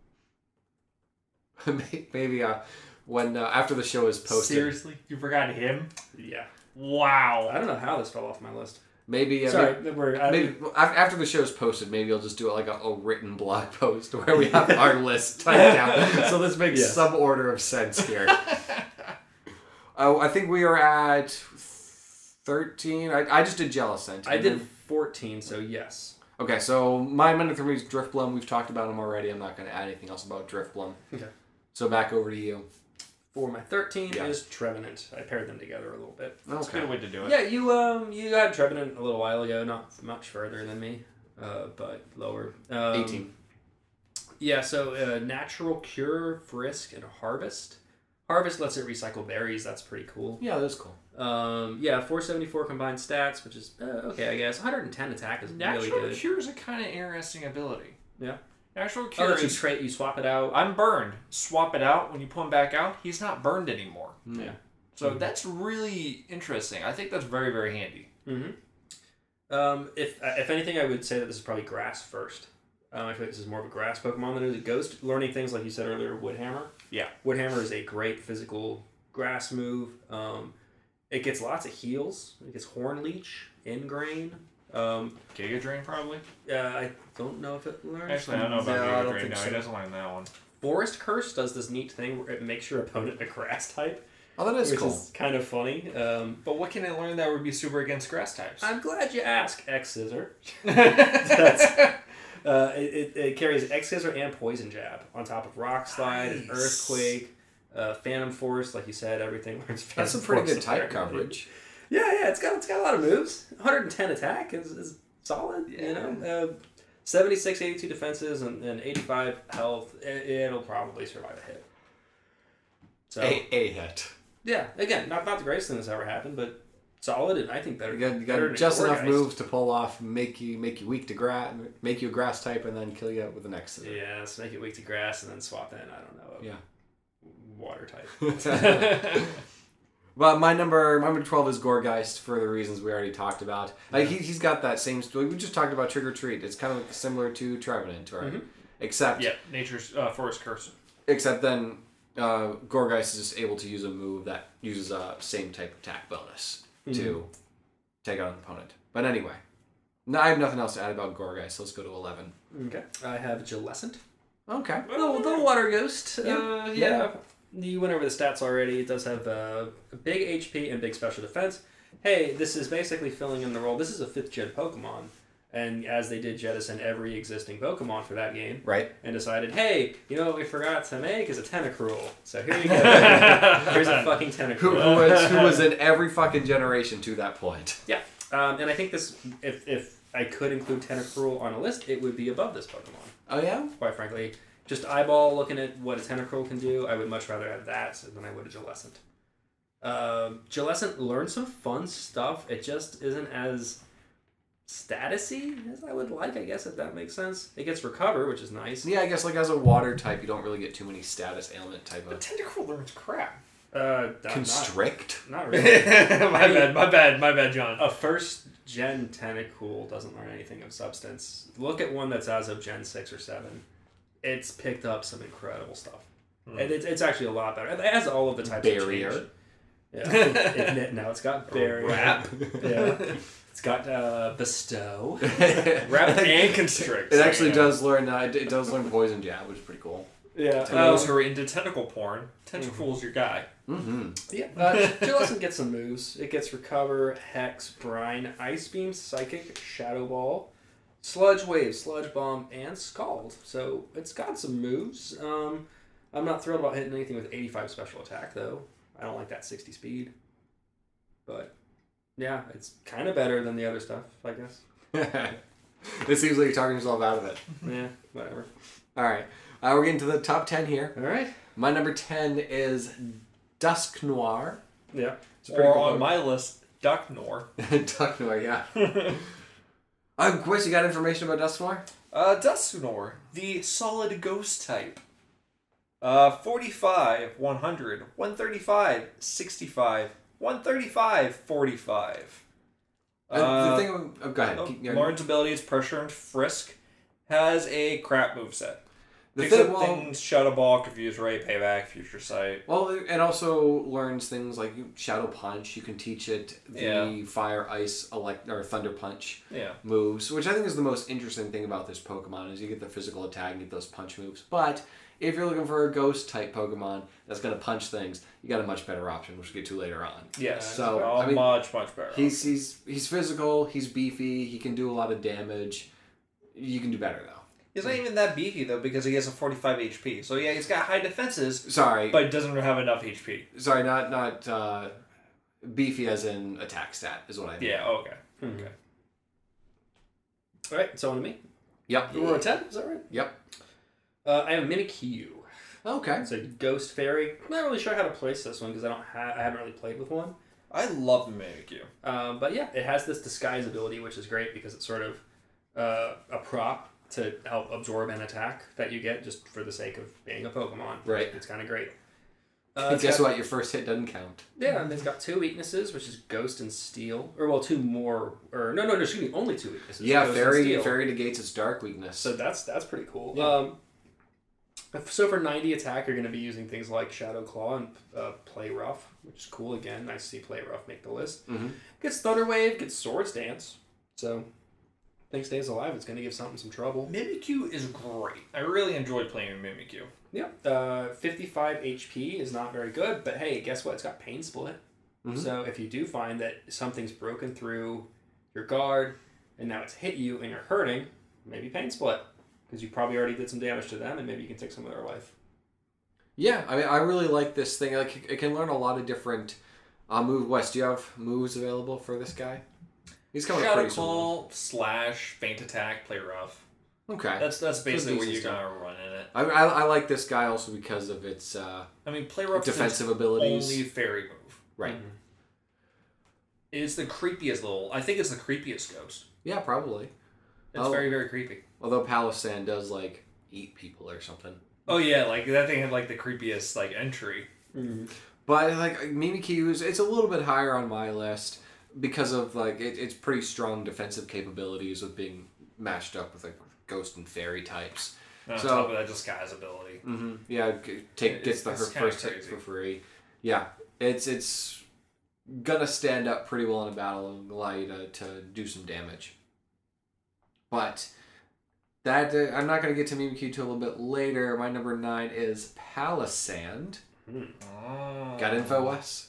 Maybe uh, when uh, after the show is posted. Seriously? You forgot him? Yeah. Wow. I don't know how this fell off my list. Maybe uh, Sorry, maybe, we're I, maybe af- after the show's posted, maybe I'll just do it like a, a written blog post where we have our list typed out. So this makes Yeah. some order of sense here. Oh, I think we are at thirteen. I, I just did Jellicent. I and did then- fourteen, so yes. Okay, so my minute three is Driftbloom. We've talked about him already. I'm not going to add anything else about Driftbloom. Okay. So back over to you. For my thirteen Yeah. is Trevenant. I paired them together a little bit. That's a Okay. good way to do it. Yeah, you um you had Trevenant a little while ago, not much further than me, uh, but lower. Um, eighteen. Yeah, so uh, Natural Cure, Frisk, and Harvest. Harvest lets it recycle berries. That's pretty cool. Yeah, that's cool. Um, yeah, four seventy-four combined stats, which is uh, okay, I guess. one hundred ten attack is Natural really good. Cure is a kind of interesting ability. Yeah. Natural Oh, Cure that you is... trade, you swap it out. I'm burned. Swap it out. When you pull him back out, he's not burned anymore. Yeah. So that's really interesting. I think that's very, very handy. Mm-hmm. Um, if if anything, I would say that this is probably grass first. Um, I feel like this is more of a grass Pokemon than it is a ghost. Learning things like you said earlier, Woodhammer. Yeah. Woodhammer is a great physical grass move. Um, it gets lots of heals. It gets Horn Leech, Ingrain. Um, Giga Drain, probably? uh, I don't know if it learns. Actually, I don't know about No, I Giga don't Drain. think No, so. he doesn't learn that one. Forest Curse does this neat thing where it makes your opponent a grass type. Oh, that is which cool. is kind of funny. Um, But what can it learn that would be super against grass types? I'm glad you asked. X Scissor. That's, uh, it, it, it carries X Scissor and Poison Jab on top of Rock Slide and Nice. Earthquake, uh, Phantom Force. Like you said, everything learns. Phantom That's some pretty Force good type there. coverage. Yeah, yeah, it's got it's got a lot of moves. one hundred ten attack is, is solid. You Yeah. know, uh, seventy-six, eighty-two defenses and, and eighty-five health. It, it'll probably survive a hit. So A, a hit. yeah, again, not not the greatest thing that's ever happened, but solid, and I think better. You got, you better got than just enough Gourgeist. moves to pull off, make you make you weak to grass, make you a grass type, and then kill you with the next. Yeah, let's make it weak to grass and then swap in. I don't know. A Yeah. water type. But my number, my number twelve is Gourgeist for the reasons we already taled about. Like he, he's got that same story. We just talked about Trick or Treat. It's kind of similar to Trevenant, right? Mhm. Except, Yeah, Nature's uh, Forest Curse. except then uh, Gourgeist is just able to use a move that uses a same type attack bonus to take out an opponent. But anyway, no, I have nothing else to add about Gourgeist. So let's go to eleven. Okay. I have Gillescent. Okay. The, the water ghost. Yeah. Uh, yeah. You went over the stats already. It does have uh, a big H P and big special defense. Hey, this is basically filling in the role. This is a fifth gen Pokemon. And as they did jettison every existing Pokemon for that game. Right. And decided, hey, you know what we forgot to make is a Tentacruel. So here you go. Here's a fucking Who, Tentacruel. who, was, who was in every fucking generation to that point. Yeah. Um, and I think this, if, if I could include Tentacruel on a list, it would be above this Pokemon. Oh yeah? Quite frankly. Just eyeball looking at what a Tentacruel can do, I would much rather have that than I would a Gillescent. Um, Gillescent learns some fun stuff. It just isn't as statusy as I would like, I guess, if that makes sense. It gets Recover, which is nice. Yeah, I guess like as a water type, you don't really get too many status ailment type But of Tentacruel learns crap. Uh, not, constrict. Not, not really. my bad, my bad, my bad, John. A first gen Tentacool doesn't learn anything of substance. Look at one that's as of Gen six or seven. It's picked up some incredible stuff. Hmm. And it's, it's actually a lot better. It has all of the types Barrier. of change. Yeah. It, it, now it's got Barrier. Wrap. Yeah. It's got uh, Bestow. Wrap and Constrict. It actually Yeah. does learn. Uh, it, it does learn poison jab, which is pretty cool. Yeah. To those who are into tentacle porn, Tentacruel's your guy. Mm-hmm. Yeah. Uh, Gillescent gets some moves. It gets Recover, Hex, Brine, Ice Beam, Psychic, Shadow Ball, Sludge Wave, Sludge Bomb, and Scald. So it's got some moves. Um, I'm not thrilled about hitting anything with eighty-five special attack, though. I don't like that sixty speed. But, yeah, it's kind of better than the other stuff, I guess. It seems like you're talking yourself out of it. Yeah, whatever. All right. Uh, we're getting to the top ten here. All right. My number ten is Dusk Noir. Yeah. It's a pretty Or cool on book. my list, Ducknor. Dusk Noir, yeah. Uh, Quist, you got information about Dusk Noir? Uh, Dusknor, the solid ghost type. Uh, forty-five, one hundred, one thirty-five, sixty-five, one thirty-five, forty-five. Uh, Uh, the thing. Oh, go ahead. oh, Keep- Lauren's ability is Pressure and Frisk. Has a crap moveset. the Picks thing, up well, things, Shadow Ball, Confuse Ray, Payback, Future Sight. well, it also learns things like Shadow Punch. You can teach it the Yeah. Fire, Ice, Elect, or Thunder Punch Yeah. moves, which I think is the most interesting thing about this Pokemon is you get the physical attack and get those punch moves. But if you're looking for a Ghost type Pokemon that's gonna punch things, you got a much better option, which we'll get to later on. Yes. So, Oh, I mean, much, much better. He's he's he's physical. He's beefy. He can do a lot of damage. You can do better though. He's not even that beefy, though, because he has a forty-five H P. So, yeah, he's got high defenses, Sorry, but doesn't have enough H P. sorry, not not uh, beefy as in attack stat is what I mean. Yeah, okay. Okay. All right, so on to me. Yep. We're on ten, is that right? Yep. Uh, I have Mimikyu. Okay. It's a ghost fairy. I'm not really sure how to place this one because I don't have I haven't really played with one. I love Mimikyu. Um, but yeah, it has this disguise ability, which is great because it's sort of uh, a prop to help absorb an attack that you get just for the sake of being a Pokemon. Right. It's kind of great. Uh, it's Guess got- what? Your first hit doesn't count. Yeah, and it's got two weaknesses, which is Ghost and Steel. Or, well, two more. Or no, no, no, excuse me, only two weaknesses. Yeah, Ghost and fairy Steel. fairy negates its dark weakness. So that's that's pretty cool. Yeah. Um, so for ninety attack, you're going to be using things like Shadow Claw and uh, Play Rough, which is cool again. Nice to see Play Rough make the list. Mm-hmm. Gets Thunder Wave, gets Swords Dance. So, thing stays alive. It's going to give something some trouble. Mimikyu is great. I really enjoyed playing with Mimikyu. Yeah. Uh, fifty-five H P is not very good, but hey, guess what? It's got Pain Split. Mhm. So if you do find that something's broken through your guard and now it's hit you and you're hurting, maybe Pain Split. Because you probably already did some damage to them and maybe you can take some of their life. Yeah, I mean, I really like this thing. Like, it can learn a lot of different uh, moves. Wes, do you have moves available for this guy? He's coming Shadow pretty soon. Claw, Slash, Faint Attack, Play Rough. Okay. That's that's basically what decent you're stuff. gonna run in it. I, I, I like this guy also because of its uh, I mean, Play Rough defensive is abilities. only fairy move. Right. Mhm. It's the creepiest little. I think it's the creepiest ghost. Yeah, probably. It's Oh. very very creepy. Although Palossand does, like, eat people or something. Oh yeah, like that thing had like the creepiest like entry. Mm-hmm. But, like, Mimikyu, is, it's a little bit higher on my list because of, like, it, it's pretty strong defensive capabilities with being matched up with, like, ghost and fairy types. And on So- top of that, disguise ability. Mm-hmm. Yeah, g- take It's- gets the it's her kinda first hit crazy. for free. Yeah, it's it's gonna stand up pretty well in a battle and allow you to, to do some damage. But that uh, I'm not gonna get to Mimikyu till a little bit later. My number nine is Palossand. Oh. Got info, Wes?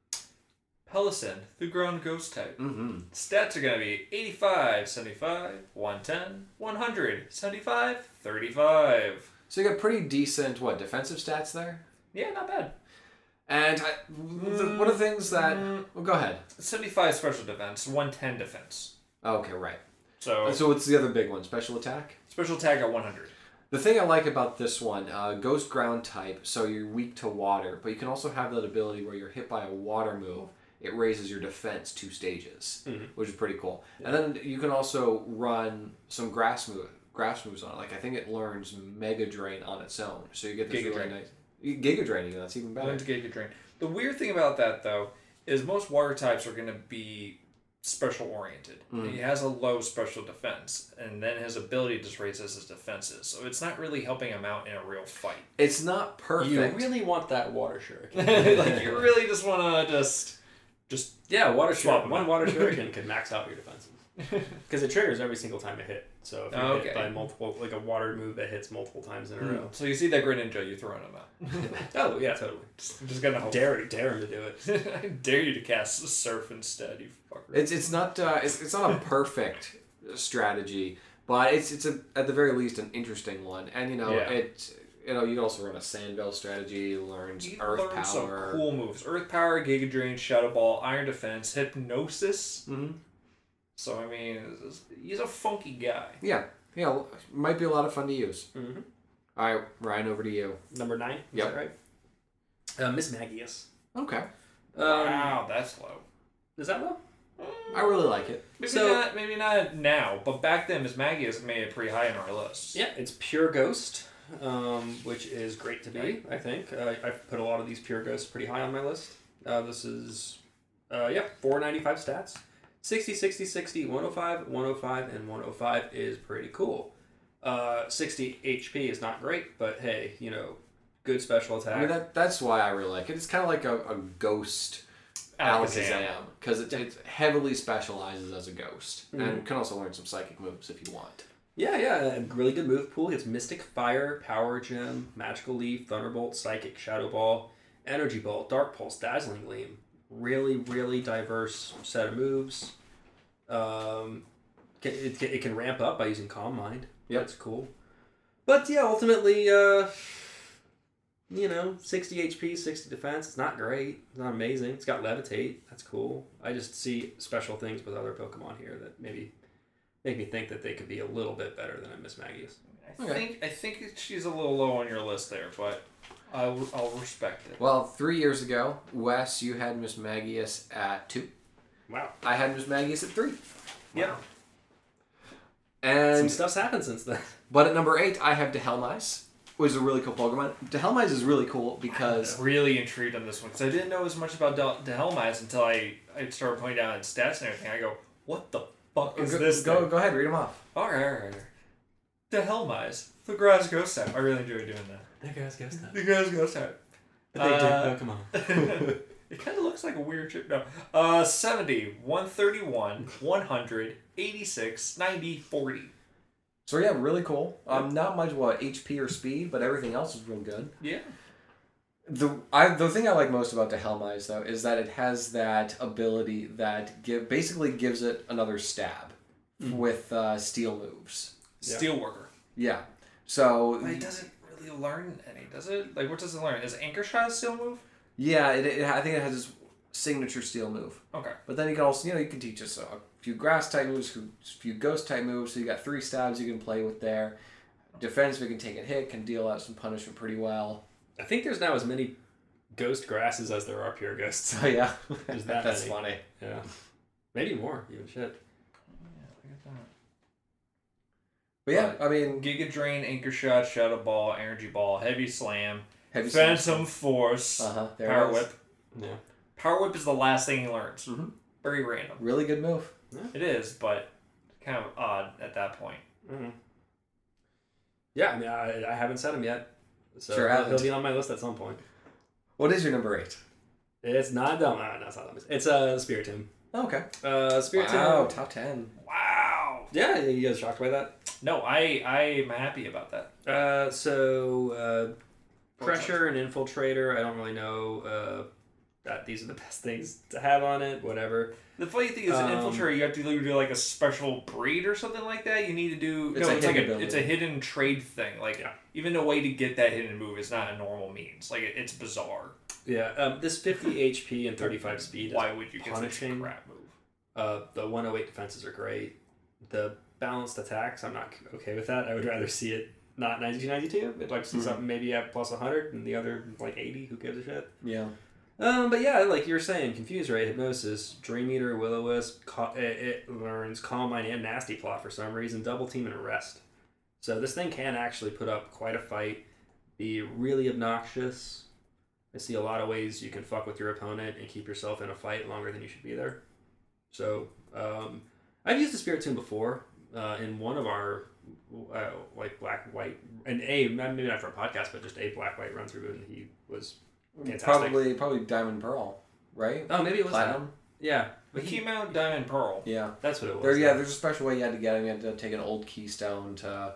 Pelisand, the ground ghost type. Mm-hmm. Stats are going to be eighty-five, seventy-five, one ten, one hundred, seventy-five, thirty-five. So you got pretty decent what defensive stats there. Yeah, not bad. And I, the, one of the things that well, go ahead. seventy-five special defense, one ten defense. Okay, right. So, So what's the other big one? Special attack. special attack at one hundred. The thing I like about this one, uh, Ghost Ground type, so you're weak to water, but you can also have that ability where you're hit by a water move, it raises your defense two stages, Mhm. which is pretty cool. And then you can also run some grass move, grass moves on it. Like I think it learns Mega Drain on its own, so you get this Giga really Drain. nice Giga Draining. That's even better. Learn to Giga Drain. The weird thing about that, though, is most water types are going to be special oriented. Mhm. He has a low special defense, and then his ability just raises his defenses. So it's not really helping him out in a real fight. It's not perfect. You really want that Water Shuriken. Like you really just want to just, just Yeah, Water Swap Shuriken. them One out. Water Shuriken can max out your defenses. Because it triggers every single time it hit. So if you're Okay. hit by multiple, like a water move that hits multiple times in a row. So you see that Greninja, you throwing him out. Oh, yeah, totally. I'm just gonna hope. Dare, dare him to do it. I dare you to cast Surf instead, you fucker. It's it's not uh, it's, it's not a perfect strategy, but it's it's a, at the very least an interesting one. And you know Yeah. it you know you can also run a Sandville strategy, learns He Earth learned some Power. cool moves. Earth Power, Giga Drain, Shadow Ball, Iron Defense, Hypnosis. Mm-hmm. So, I mean, it's- he's a funky guy. Yeah, yeah, might be a lot of fun to use. Mm-hmm. All right, Ryan, over to you. Number nine? Is Yep. that right? Uh, Miss Magius. Okay, Um, Wow, that's low. Is that low? I really like it. Maybe So- not. Maybe not now, but back then, Miss Maggie made it pretty high on our list. Yeah, it's Pure Ghost, um, which is great to be, I think. Uh, I've put a lot of these Pure Ghosts pretty high on my list. Uh, this is, uh, yeah, four ninety-five stats. sixty, sixty, sixty, one oh five, one oh five, and one oh five is pretty cool. Uh, sixty H P is not great, but hey, you know, good special attack. I mean that that's why I really like it. It's kind of like a, a ghost Alakazam. Alakazam because it, it heavily specializes as a ghost Mm-hmm. and can also learn some psychic moves if you want. Yeah, yeah, a really good move pool. It's Mystic Fire, Power Gem, Magical Leaf, Thunderbolt, Psychic, Shadow Ball, Energy Ball, Dark Pulse, Dazzling Gleam. Really, really diverse set of moves. Um, can- it, it can ramp up by using Calm Mind. Yep. That's cool. But yeah, ultimately, uh, you know, sixty H P, sixty defense. It's not great. It's not amazing. It's got Levitate. That's cool. I just see special things with other Pokemon here that maybe make me think that they could be a little bit better than a Miss Magius. I Okay. think I think she's a little low on your list there, but I'll, I'll respect it. Well, three years ago, Wes, you had Miss Magius at two. Wow. I had Miss Magius at three. Yeah. Some And stuff's happened since then. but at number eight, I have Dehelnice. was a really cool Pokemon. Dehelmize is really cool because I'm really intrigued on this one because I didn't know as much about Del- Dehelmize until I, I started pointing down its stats and everything. I go, what the fuck is go, this? Go thing? go ahead, read them off. All right, all right, all right. Dehelmize, the grass ghost type. I really enjoy doing that. The grass ghost type. The grass ghost type. The big Uh, Pokemon. It kind of looks like a weird chip. No. Uh, seventy, one thirty-one, one hundred, eighty-six, ninety, forty. So yeah, really cool. Um, not much what H P or speed, but everything else is real good. Yeah. The I the thing I like most about Dehelmize though is that it has that ability that give basically gives it another stab Mm. with uh, steel moves. Yeah. Steelworker. Yeah. So But it doesn't really learn any, does it? Like, what does it learn? Is Anchor Shot a steel move? yeah, it, it I think it has its signature steel move. Okay. But then you can also you know you can teach us a few grass type moves, a few ghost type moves. So you got three stabs you can play with there. Defense, we can take a hit, can deal out some punishment pretty well. I think there's now as many ghost grasses as there are pure ghosts. So yeah, There's that that's many. funny. Yeah. Maybe more, even shit. But yeah, I mean, Giga Drain, Anchor Shot, Shadow Ball, Energy Ball, Heavy Slam, have you seen? Phantom Force, Uh huh. There Power it is. Whip. Yeah. Power Whip is the last thing he learns. Mhm. Very random. Really good move. It is, but kind of odd at that point. Mm-hmm. Yeah, I mean, I, I haven't said him yet. So Sure he'll, haven't. he'll be on my list at some point. What is your number eight? It's not dumb. Uh, no, it's not dumb. It's a uh, Spiritomb. Oh, okay. Uh, Spiritomb. Wow, top ten. Wow. Yeah, you guys shocked by that? No, I I am happy about that. Uh, so uh, Pressure and Infiltrator. I don't really know uh, that these are the best things to have on it. Whatever. The funny thing is, Um, an infiltrator, you have to do, do like a special breed or something like that. You need to do. It's no, a it's like hidden a, ability. it's a hidden trade thing. Like Yeah. even a way to get that hidden move is not a normal means. Like it, it's bizarre. Yeah. Um, this fifty H P and thirty-five speed. Is Why would you get such a punishing. crap move? Uh, the one oh eight defenses are great. The balanced attacks, I'm not okay with that. I would rather see it not ninety-two ninety-two. I'd like to see Mhm. something maybe at plus one hundred and the other like eighty. Who gives a shit? Yeah. Um, but yeah, like you were saying, Confuse Ray, Hypnosis, Dream Eater, Will-O-Wisp, Ca- it, it learns Calm Mind and Nasty Plot for some reason, Double Team and Arrest. So this thing can actually put up quite a fight, be really obnoxious. I see a lot of ways you can fuck with your opponent and keep yourself in a fight longer than you should be there. So, um, I've used the Spiritomb before uh, in one of our uh, like black white and a maybe not for a podcast, but just a black white run through, and he was fantastic. Probably, probably Diamond Pearl, right? Oh, maybe it was Platinum. that. Yeah, We but he, came out Diamond Pearl. Yeah. that's what it was. There, yeah. There's a special way you had to get him. You had to take an old keystone to uh,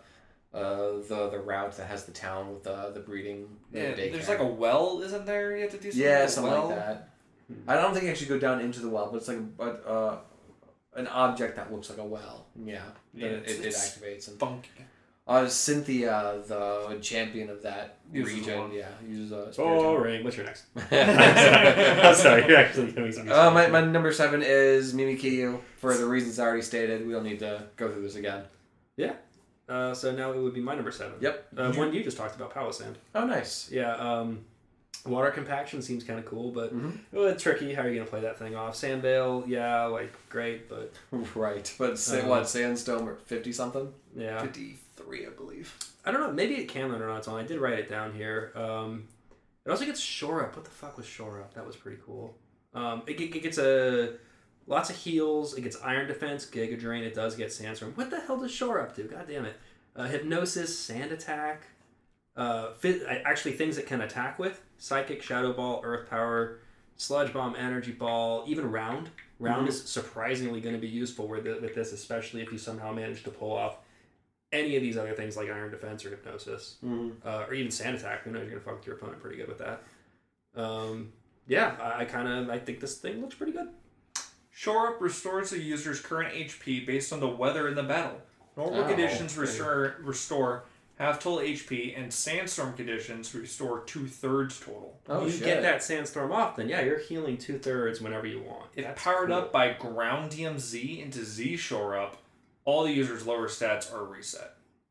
the the route that has the town with the the breeding. the Yeah, daycare. there's like a well, isn't there? You have to do something. yeah, with a something well? like that. Hmm. I don't think you actually go down into the well, but it's like a, uh, an object that looks like a well. Yeah, Yeah, then it's- it, it it's activates. And, Funky. uh, Cynthia, the champion of that Uses region, one. yeah, uses a. Boring. What's your next? Spiritomb. I'm sorry, you're actually doing something. Uh, my, my number seven is Mimikyu for the reasons I already stated. We don't need to go through this again. Uh, so now it would be my number seven. Yep. Uh, one you just talked about, Palossand. Oh, nice. Yeah. Um, water compaction seems kind of cool, but Mhm. well, it's tricky. How are you gonna play that thing off? Sandbale, yeah, like great, but Right, but sa- Uh, what Sandstorm fifty something? yeah. Fifty-three, I believe. I don't know. Maybe it can learn on its own. I did write it down here. Um, it also gets Shore Up. What the fuck was Shore Up? That was pretty cool. Um, it, it gets a lots of heals. It gets Iron Defense, Giga Drain. It does get Sandstorm. What the hell does Shore Up do? God damn it. Uh, Hypnosis, Sand Attack. Uh, fit, actually, things it can attack with: Psychic, Shadow Ball, Earth Power, Sludge Bomb, Energy Ball, even Round. Round Mhm. is surprisingly going to be useful with it, with this, especially if you somehow manage to pull off any of these other things like Iron Defense or Hypnosis, Mm-hmm. uh, or even Sand Attack. Who knows? You're gonna fuck with your opponent pretty good with that. Um, yeah, I, I kind of I think this thing looks pretty good. Shore Up restores the user's current H P based on the weather in the battle. Normal Oh, conditions okay. restore restore half total H P, and sandstorm conditions restore two thirds total. Oh, you shit. get that Sandstorm off, then yeah, you're healing two thirds whenever you want. If That's powered cool. up by Ground D M Z into Z Shore Up, all the user's lower stats are reset.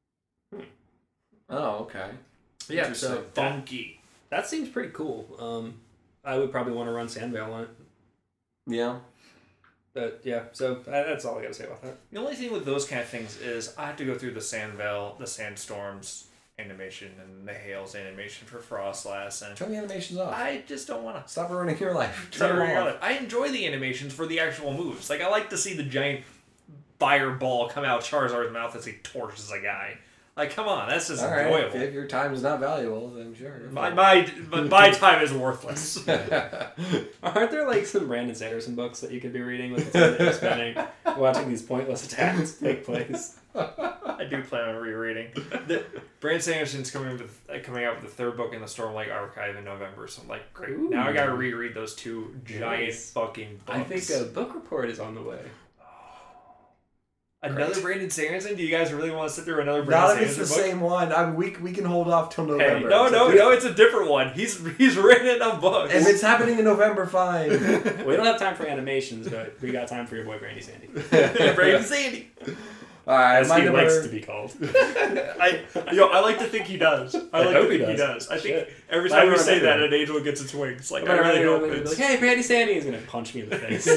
Oh, okay. Yeah, Interesting. so that, Funky. that seems pretty cool. Um, I would probably want to run Sandvale on it. Yeah. But yeah, so uh, that's all I gotta say about that. The only thing with those kind of things is I have to go through the Sandvale, the Sandstorms, animation and the Hales animation for Frostlass, and Turn the animations off. I just don't want to. Stop ruining your life. Turn Turn them around. off. I enjoy the animations for the actual moves. Like, I like to see the giant fireball come out Charizard's mouth as he torches a guy. Like, come on, that's just All right. enjoyable. If your time is not valuable, then sure. My my but my time is worthless. Aren't there like some Brandon Sanderson books that you could be reading with the time that you're spending watching these pointless attacks take place? I do plan on rereading. The, Brandon Sanderson's coming with uh, coming out with the third book in the Stormlight Archive in November, so I'm like, great. Ooh. Now I gotta reread those two giant Nice. fucking books. I think a book report is on the way. Another Great. Brandon Sanderson? Do you guys really want to sit through another Brandon Not if it's Sanderson the book? same one. I'm we we can hold off till Hey, November. No, It's no, a- no, it's a different one. He's he's written enough books. If it's happening in November, fine. We don't have time for animations, but we got time for your boy Brandy Sandy. Brandon Sandy. All right, As my he number. likes to be called. I yo, I like to think he does. I, I like hope to he think he does. does. I think Shit. every I time you remember say that, him. an angel gets its wings. Like, I'm I really gonna hope be it's... like, hey, Brandy Sandy is gonna punch me in the face.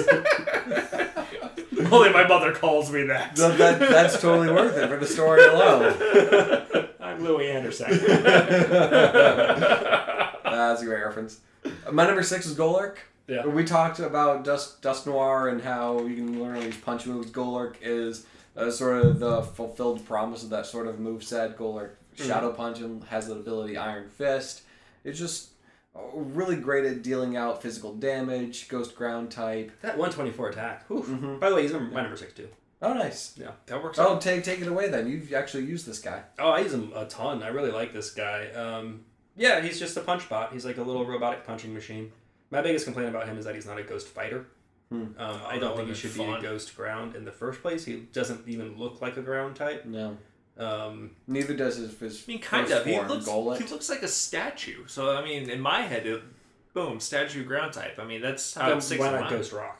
Only my mother calls me that. So that, that's totally worth it for the story alone. I'm Louis Anderson. That's a great reference. My number six is Golurk. Yeah. We talked about Dust Dust Noir and how you can learn all these punch moves. Golurk is uh, sort of the fulfilled promise of that sort of moveset. Golurk Shadow Punch and has the ability Iron Fist. It's just really great at dealing out physical damage, Ghost Ground type. That one twenty-four attack. Whew. Mhm. By the way, he's number, my number six too. Oh, nice. Yeah. That works Oh, out. take take it away then. You've actually used this guy. Oh, I use him a ton. I really like this guy. Um, yeah, he's just a punch bot. He's like a little robotic punching machine. My biggest complaint about him is that he's not a ghost fighter. Hmm. Um, Oh, I that don't think he would've should been be a fun. ghost ground in the first place. He doesn't even look like a ground type. No. Um, Neither does his, his I mean, kind first of. He form, looks, Golett. he looks like a statue. So, I mean, in my head, it, boom, statue ground type. I mean, that's how then it sticks why in not mine. ghost rock?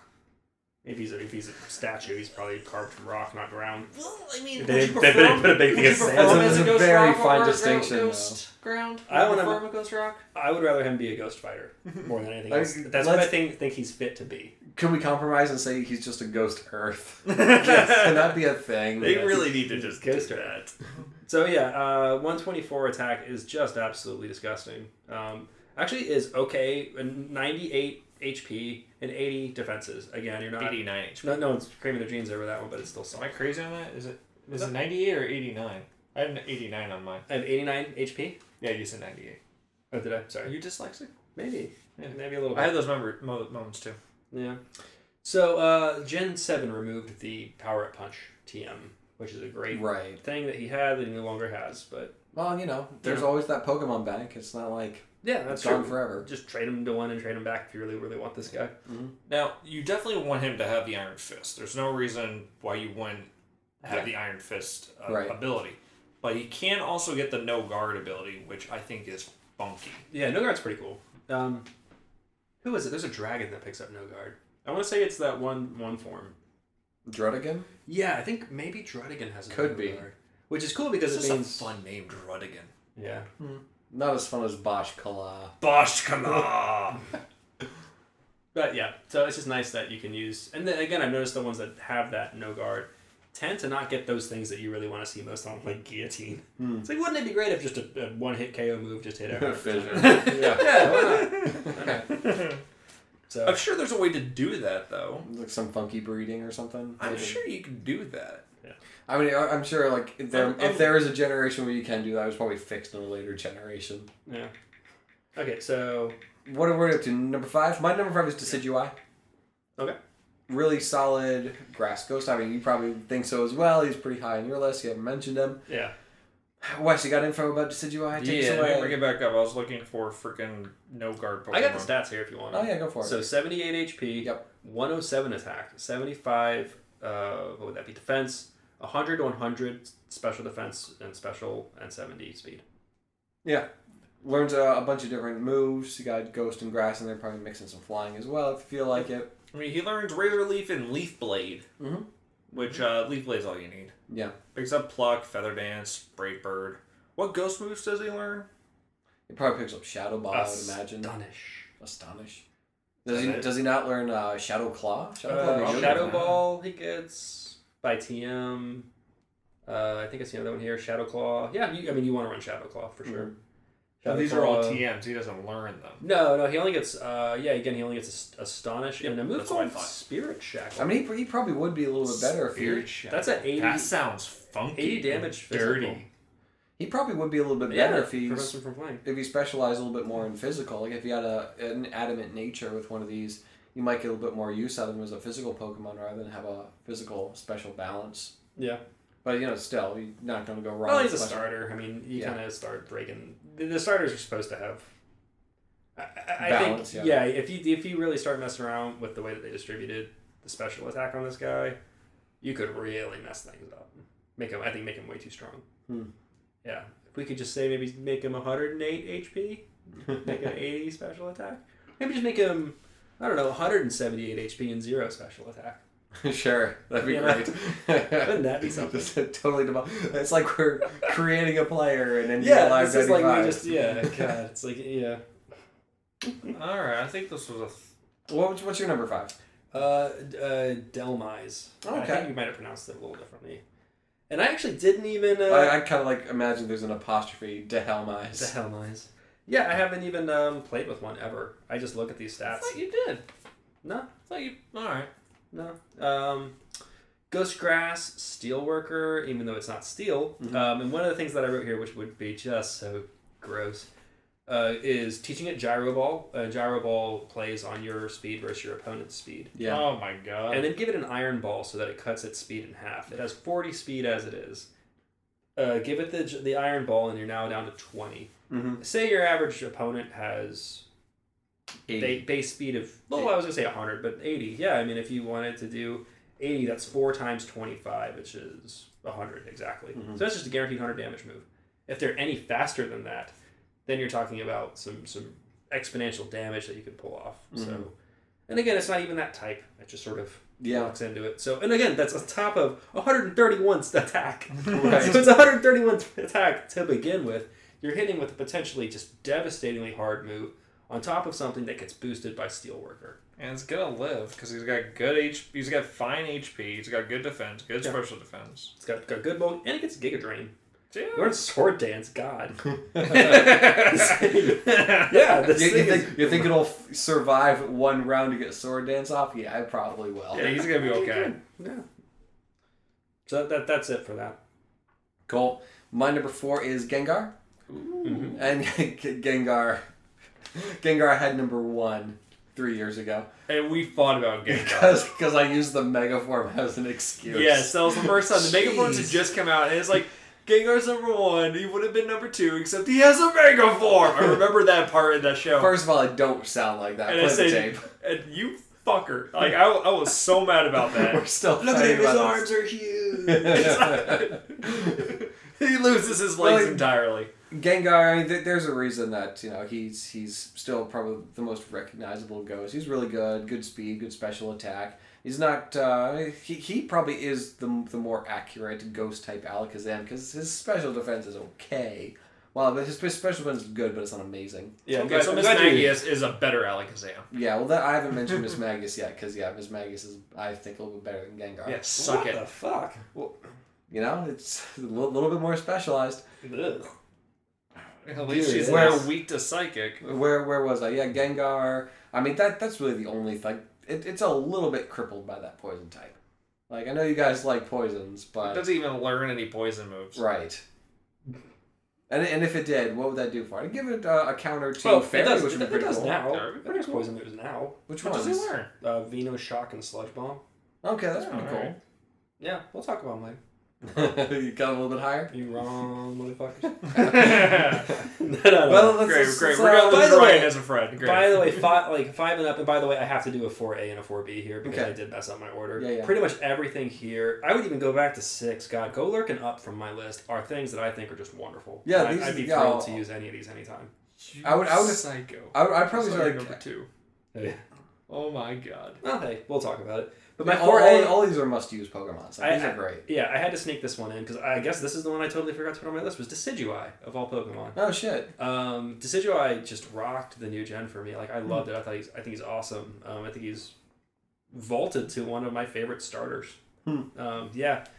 If he's a, if he's a statue, he's probably carved from rock, not ground. Well, I mean, They- would you they- they prefer put a big would thing you of sand. prefer him It's as a a ghost very rock fine or a distinction, Ghost ground? I Would you wanna- prefer him a ghost rock? I would rather him be a ghost fighter more than anything Like, else. That's what I let's- think think he's fit to be. Can we compromise and say he's just a ghost Earth? Can that be a thing? They Yes. really need to just Ghost do Earth. that. So yeah, uh, one twenty-four attack is just absolutely disgusting. Um, actually, is okay. ninety-eight H P and eighty defenses. Again, you're not. eighty-nine H P. No, no one's creaming their jeans over that one, but it's still Am I solid. crazy on that? Is it is it ninety-eight or eighty-nine? I had an eighty-nine on mine. I have eighty-nine H P. Yeah, you said ninety-eight. Oh, did I? Are Sorry. you dyslexic? Maybe. Yeah. Maybe a little I bit. had those member, mo- moments too. Yeah. So uh, Gen seven removed the Power Up Punch T M, which is a great Right. thing that he had that he no longer has. But Well, you know, there's Yeah. always that Pokemon bank. It's not like yeah, that's it's gone true. forever. Just trade him to one and trade him back if you really, really want this guy. Now, you definitely want him to have the Iron Fist. There's no reason why you wouldn't have Yeah. the Iron Fist uh, Right. ability. But he can also get the No Guard ability, which I think is funky. Yeah, No Guard's pretty cool. Um, who is it? There's a dragon that picks up No Guard. I want to say it's that one one form. Druddigan? Yeah, I think maybe Druddigan has a Could No be. Guard, which is cool because This it is means a fun name, Druddigan. yeah. Not as fun as Bosch Kala. Boshkala! But yeah, so it's just nice that you can use. And then again, I've noticed the ones that have that No Guard tend to not get those things that you really want to see most on, like Guillotine. Hmm. It's like, wouldn't it be great if just a, a one hit K O move just hit everyone? Fission. yeah, yeah. why not? Okay. So I'm sure there's a way to do that, though. Like some funky breeding or something. I'm Maybe. sure you can do that. I mean, I- I'm sure, like, if there, Um, um, if there is a generation where you can do that, it was probably fixed in a later generation. yeah. Okay, so What are we up to? Number five? My number five is Decidueye. Okay. Really solid grass ghost. I mean, you probably think so as well. He's pretty high on your list. You haven't mentioned him. yeah. Wes, you got info about Decidueye? Take us Yeah, let away. me bring it back up. I was looking for freaking No Guard Pokemon. I got the stats here if you want. Oh, yeah, go for it. So seventy-eight H P. Yep. one oh seven attack. seventy-five. Uh, what would that be? Defense. one hundred to one hundred special defense and special and seventy speed. Yeah. Learns a, a bunch of different moves. You got Ghost and Grass, and they're probably mixing some flying as well if you feel like it. I mean, he learns Razor Leaf and Leaf Blade, Mm-hmm. which uh, Leaf Blade's all you need. Yeah. Picks up Pluck, Feather Dance, Brave Bird. What ghost moves does he learn? He probably picks up Shadow Ball, I would imagine. Astonish. Astonish. Does Is he, it? does he not learn uh, Shadow Claw? Shadow Uh, Claw would be good. Shadow Ball he gets by T M. Uh, I think I see another one here. Shadow Claw. Yeah, you, I mean, you want to run Shadow Claw for sure. Mm. But Shadow these Claw, are all T Ms. He doesn't learn them. No, no, he only gets, uh, yeah, again, he only gets Astonish Yep, and a move that's what I called thought. Spirit Shackle. I mean, he, he probably would be a little bit better if he. Spirit Shadow. That's at eighty. That sounds funky. eighty damage and dirty. physical. He probably would be a little bit Yeah, better if prevents he's him from flying. if he specialized a little bit more in physical. Like if he had a an adamant nature with one of these, you might get a little bit more use out of him as a physical Pokemon rather than have a physical special balance. Yeah. But you know, still, you're not going to go wrong. Well, he's a with special- starter. I mean, you Yeah. kind of start breaking. The, the starters are supposed to have. I, I, I Balance, think, yeah. yeah. If you if you really start messing around with the way that they distributed the special attack on this guy, you could really mess things up. Make him, I think, make him way too strong. Hmm. Yeah. If we could just say maybe make him one hundred eight H P, make an eighty special attack. Maybe just make him, I don't know, one hundred seventy-eight H P and zero special attack. Sure, that'd be You know? great. Wouldn't that be something? Just totally demo- It's like we're creating a player and then Yeah, Live this is like we ninety-five. just yeah. God, it's like yeah. All right, I think this was a. Th- What was- what's your number five? Uh, uh, Delmise. I Okay. think you might have pronounced it a little differently. And I actually didn't even. Uh, I, I kind of like imagine there's an apostrophe. Dehelmise. Delmise. Yeah, I haven't even um, played with one ever. I just look at these I stats. thought you did. No, I thought you. All right. no. Um, Ghost Grass, Steelworker, even though it's not steel. Mhm. Um, and one of the things that I wrote here, which would be just so gross, uh, is teaching it Gyro Ball. Uh, Gyro Ball plays on your speed versus your opponent's speed. Yeah. Oh my god. And then give it an Iron Ball so that it cuts its speed in half. It has forty speed as it is. Uh, give it the the Iron Ball and you're now down to twenty. Mm-hmm. Say your average opponent has ba- base speed of, well, I was going to say one hundred, but eighty. Yeah, I mean, if you wanted to do eighty, that's four times twenty-five, which is one hundred exactly. Mhm. So that's just a guaranteed one hundred damage move. If they're any faster than that, then you're talking about some, some exponential damage that you could pull off. Mhm. So, and again, it's not even that type. It just sort of Yeah. walks into it. So, and again, that's on top of one hundred thirty-one attack. Right. So it's one hundred thirty-one attack to begin with. You're hitting with a potentially just devastatingly hard move on top of something that gets boosted by Steelworker. And it's gonna live because he's got good H. He's got fine H P. He's got good defense, good Yeah. special defense. It's got, got good mode, and it gets Giga Drain. Yeah. Learn Sword Dance, God. yeah. Yeah, this You, you thing think is- you think it'll f- survive one round to get Sword Dance off? Yeah, I probably will. Yeah, he's gonna be okay. Yeah. So that that's it for that. Cool. My number four is Gengar, Mhm. and Gengar, Gengar had number one three years ago And we fought about Gengar. because because I used the Mega Form as an excuse. Yes, that was the first time. The Mega Forms had Jeez. just come out, and it's like, Gengar's number one, he would have been number two, except he has a Mega Form! I remember that part in that show. First of all, I don't sound like that. and Play I the said, tape. and you fucker. Like, I, I was so mad about We're that. still Look at fighting him, his about arms this. are huge. He loses his Well, legs he- entirely. Gengar, I mean, th- there's a reason that you know he's he's still probably the most recognizable Ghost. He's really good, good speed, good special attack. He's not. Uh, he he probably is the the more accurate Ghost type Alakazam because his special defense is okay. Well, but his spe- special defense is good, but it's not amazing. Yeah, Okay, so Miss Magius is a better Alakazam. Yeah, well, that I haven't mentioned Miss Magus yet because yeah, Miss Magus is I think a little bit better than Gengar. Yeah, suck what it. the fuck? Well, you know, it's a little, little bit more specialized. Ugh. At least Dude, she's it's- not weak to psychic. Where where was I? Yeah, Gengar. I mean that that's really the only thing. It, it's a little bit crippled by that poison type. Like I know you guys like poisons, It but doesn't even learn any poison moves. right. And and if it did, what would that do for it? I'd give it uh, a counter to Well, it Fairy, does, which it, would be it pretty does cool. now. That would be It pretty has cool. poison moves now. Which What one? does he learn? Uh, Veno Shock and Sludge Bomb. Okay, that's pretty Alright. Yeah, we'll talk about them later. cool. You got a little bit higher. You wrong, motherfuckers. great, no, no, no. Well, let's, great. let's, We're let's, gonna uh, by lose the Ryan way- as a friend. Great. By the way, five like five and up, and by the way, I have to do a four A and a four B here because Okay. I did mess up my order. Yeah, yeah. Pretty much everything here. I would even go back to six. God, Golurk and up from my list are things that I think are just wonderful. Yeah, I'd, these- I'd be yeah, thrilled I'll- to use any of these anytime. I would- I would- Psycho. I, I'd probably Sorry, say number like, two. Hey. Oh my god. Well, hey, we'll talk about it. But my all, four A, all, all these are must-use Pokemon. So I- these I- are great. yeah, I had to sneak this one in because I guess this is the one I totally forgot to put on my list. Was Decidueye of all Pokemon. Oh shit. Um, Decidueye just rocked the new gen for me. Like I Hmm. loved it. I thought he's, I think he's awesome. Um, I think he's vaulted to one of my favorite starters. Hmm. Um, yeah,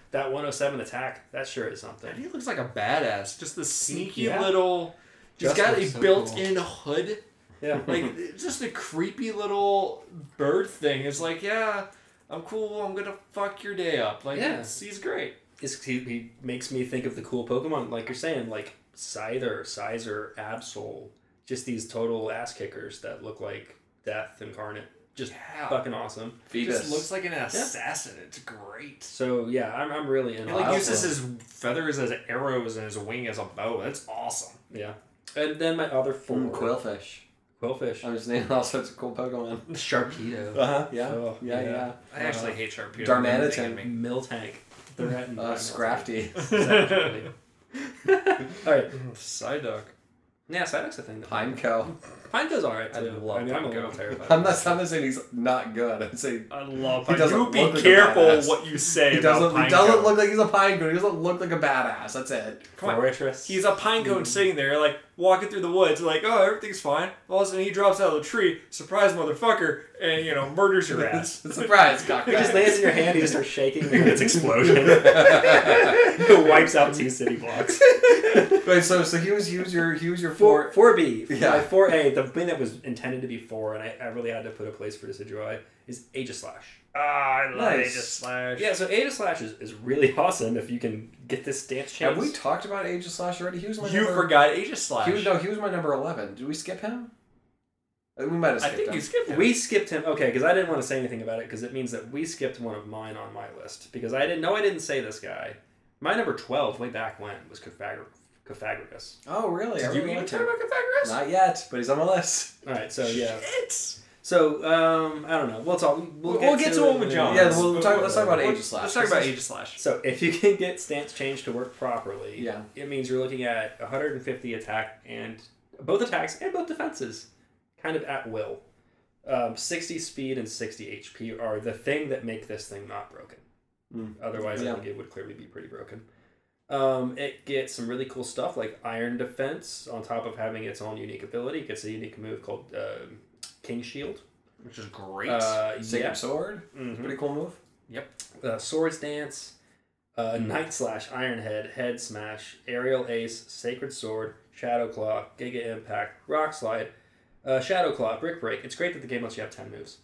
that one oh seven attack, that sure is something. And he looks like a badass. Just this sneaky Yeah. little. He's Just got a looks so built-in hood. Yeah. Like it's just a creepy little bird thing. It's like, yeah, I'm cool. I'm gonna fuck your day up. Like, Yeah. it's, he's great. It's, he, he makes me think of the cool Pokemon, like you're saying, like Scyther, Sizer, Absol. Just these total ass kickers that look like Death incarnate. Just Yeah. fucking awesome. He Phoebus. just looks like an assassin. It's great. So yeah, I'm, I'm really in. He like love uses with- his feathers as arrows and his wing as a bow. That's awesome. Yeah. And then my other four. Mm, Quillfish. Quillfish. I'm just naming all sorts of cool Pokemon. Sharpedo. Uh-huh. Yeah. Oh, yeah. yeah. Yeah. I actually hate Sharpedo. Darmanitan. Me. Miltank. Threatened Uh, by Scrafty. Miltank. Exactly. Alright. Psyduck. Yeah, Psyduck's a thing. Pineco. Pineco's alright I too. love I mean, I'm a Pineco. little terrified. I'm not, I'm not saying he's not good. I'm saying I love He Pineco. doesn't You look be like a careful badass. what you say he about doesn't, Pineco. he doesn't look like he's a Pineco. He doesn't look like a badass. That's it. Come on. Fortress. He's a pinecone sitting there, like, walking through the woods, like, oh, everything's fine. All of a sudden, he drops out of the tree, surprise motherfucker, and, you know, murders your ass. Surprise, cock. He just lands in your hand, you just start shaking, and it's explosion. It wipes out two city blocks. Wait, so so he was he was your he was your Four, four. four B. Yeah. My four A, the thing that was intended to be four, and I, I really had to put a place for Decidueye, is Aegislash. Ah, I love Nice. Aegis Slash. Yeah, so Aegislash is, is really awesome if you can get this stance change. Have we talked about Aegislash already? He was my You number, forgot Aegis Slash. He was, no, he was my number eleven. Did we skip him? Uh, We might have I skipped think him. you skipped him. We skipped him. Okay, because I didn't want to say anything about it because it means that we skipped one of mine on my list because I didn't know I didn't say this guy. My number twelve, way back when, was Cofagr- Cofagrigus. Oh, really? I Did you really even liked talk him. about Pythagoras? Not yet, but he's on my list. All right, so yeah, Shit. so um, I don't know. We'll talk. We'll, We'll get to it him with in- John. Yeah, we'll, we'll talk, let's talk about Let's- Aegislash. Let's talk This about is- Aegis Slash. So if you can get stance change to work properly, Yeah. it means you're looking at one hundred fifty attack and both attacks and both defenses, kind of at will. Um, sixty speed and sixty H P are the thing that make this thing not broken. Mm. Otherwise, Yeah. I think it would clearly be pretty broken. Um, it gets some really cool stuff like Iron Defense on top of having its own unique ability. It gets a unique move called uh, King Shield. Which is great. Uh, Sacred yeah. Sword. Mhm. Pretty cool move. Uh, Swords Dance, uh, Night Slash, Iron Head, Head Smash, Aerial Ace, Sacred Sword, Shadow Claw, Giga Impact, Rock Slide, uh, Shadow Claw, Brick Break. It's great that the game lets you have ten moves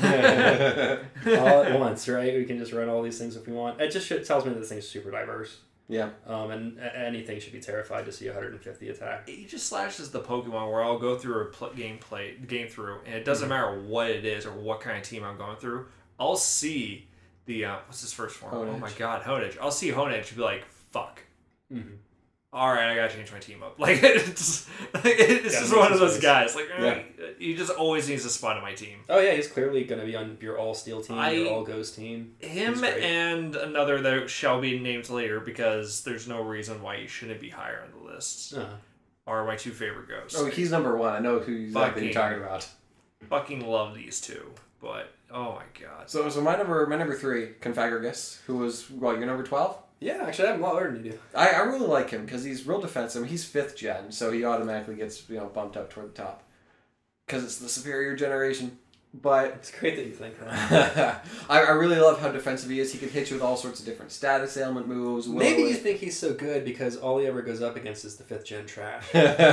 all at once, right? We can just run all these things if we want. It just should, tells me that this thing's super diverse. Yeah. Um, and a- anything should be terrified to see one hundred fifty attack. Aegis Slash is the Pokemon where I'll go through a pl- game play game through, and it doesn't matter what it is or what kind of team I'm going through. I'll see the uh, what's his first form? Oh Honedge. my god, Honedge. I'll see Honedge and be like, "Fuck, Mm-hmm. all right, I gotta change my team up." Like it's it's Yeah, just it one makes of those sense. guys. Like Yeah. uh, he just always needs a spot on my team. Oh yeah, he's clearly going to be on your all steel team, I- your all ghost team. Him He's great. and another that shall be named later because there's no reason why he shouldn't be higher on the list. Uh, Are my two favorite ghosts. Oh, he's number one. I know who exactly you're Fucking- talking about. Fucking love these two, but oh my god. So, so my number, my number three, Confagrigus, who was what your number twelve. yeah, actually, I have a lot lower than you do. I, I really like him because he's real defensive. He's fifth gen, so he automatically gets you know bumped up toward the top because it's the superior generation. But It's great that you think that. I, I really love how defensive he is. He can hit you with all sorts of different status ailment moves. Maybe you will- think he's so good because all he ever goes up against is the fifth gen trash.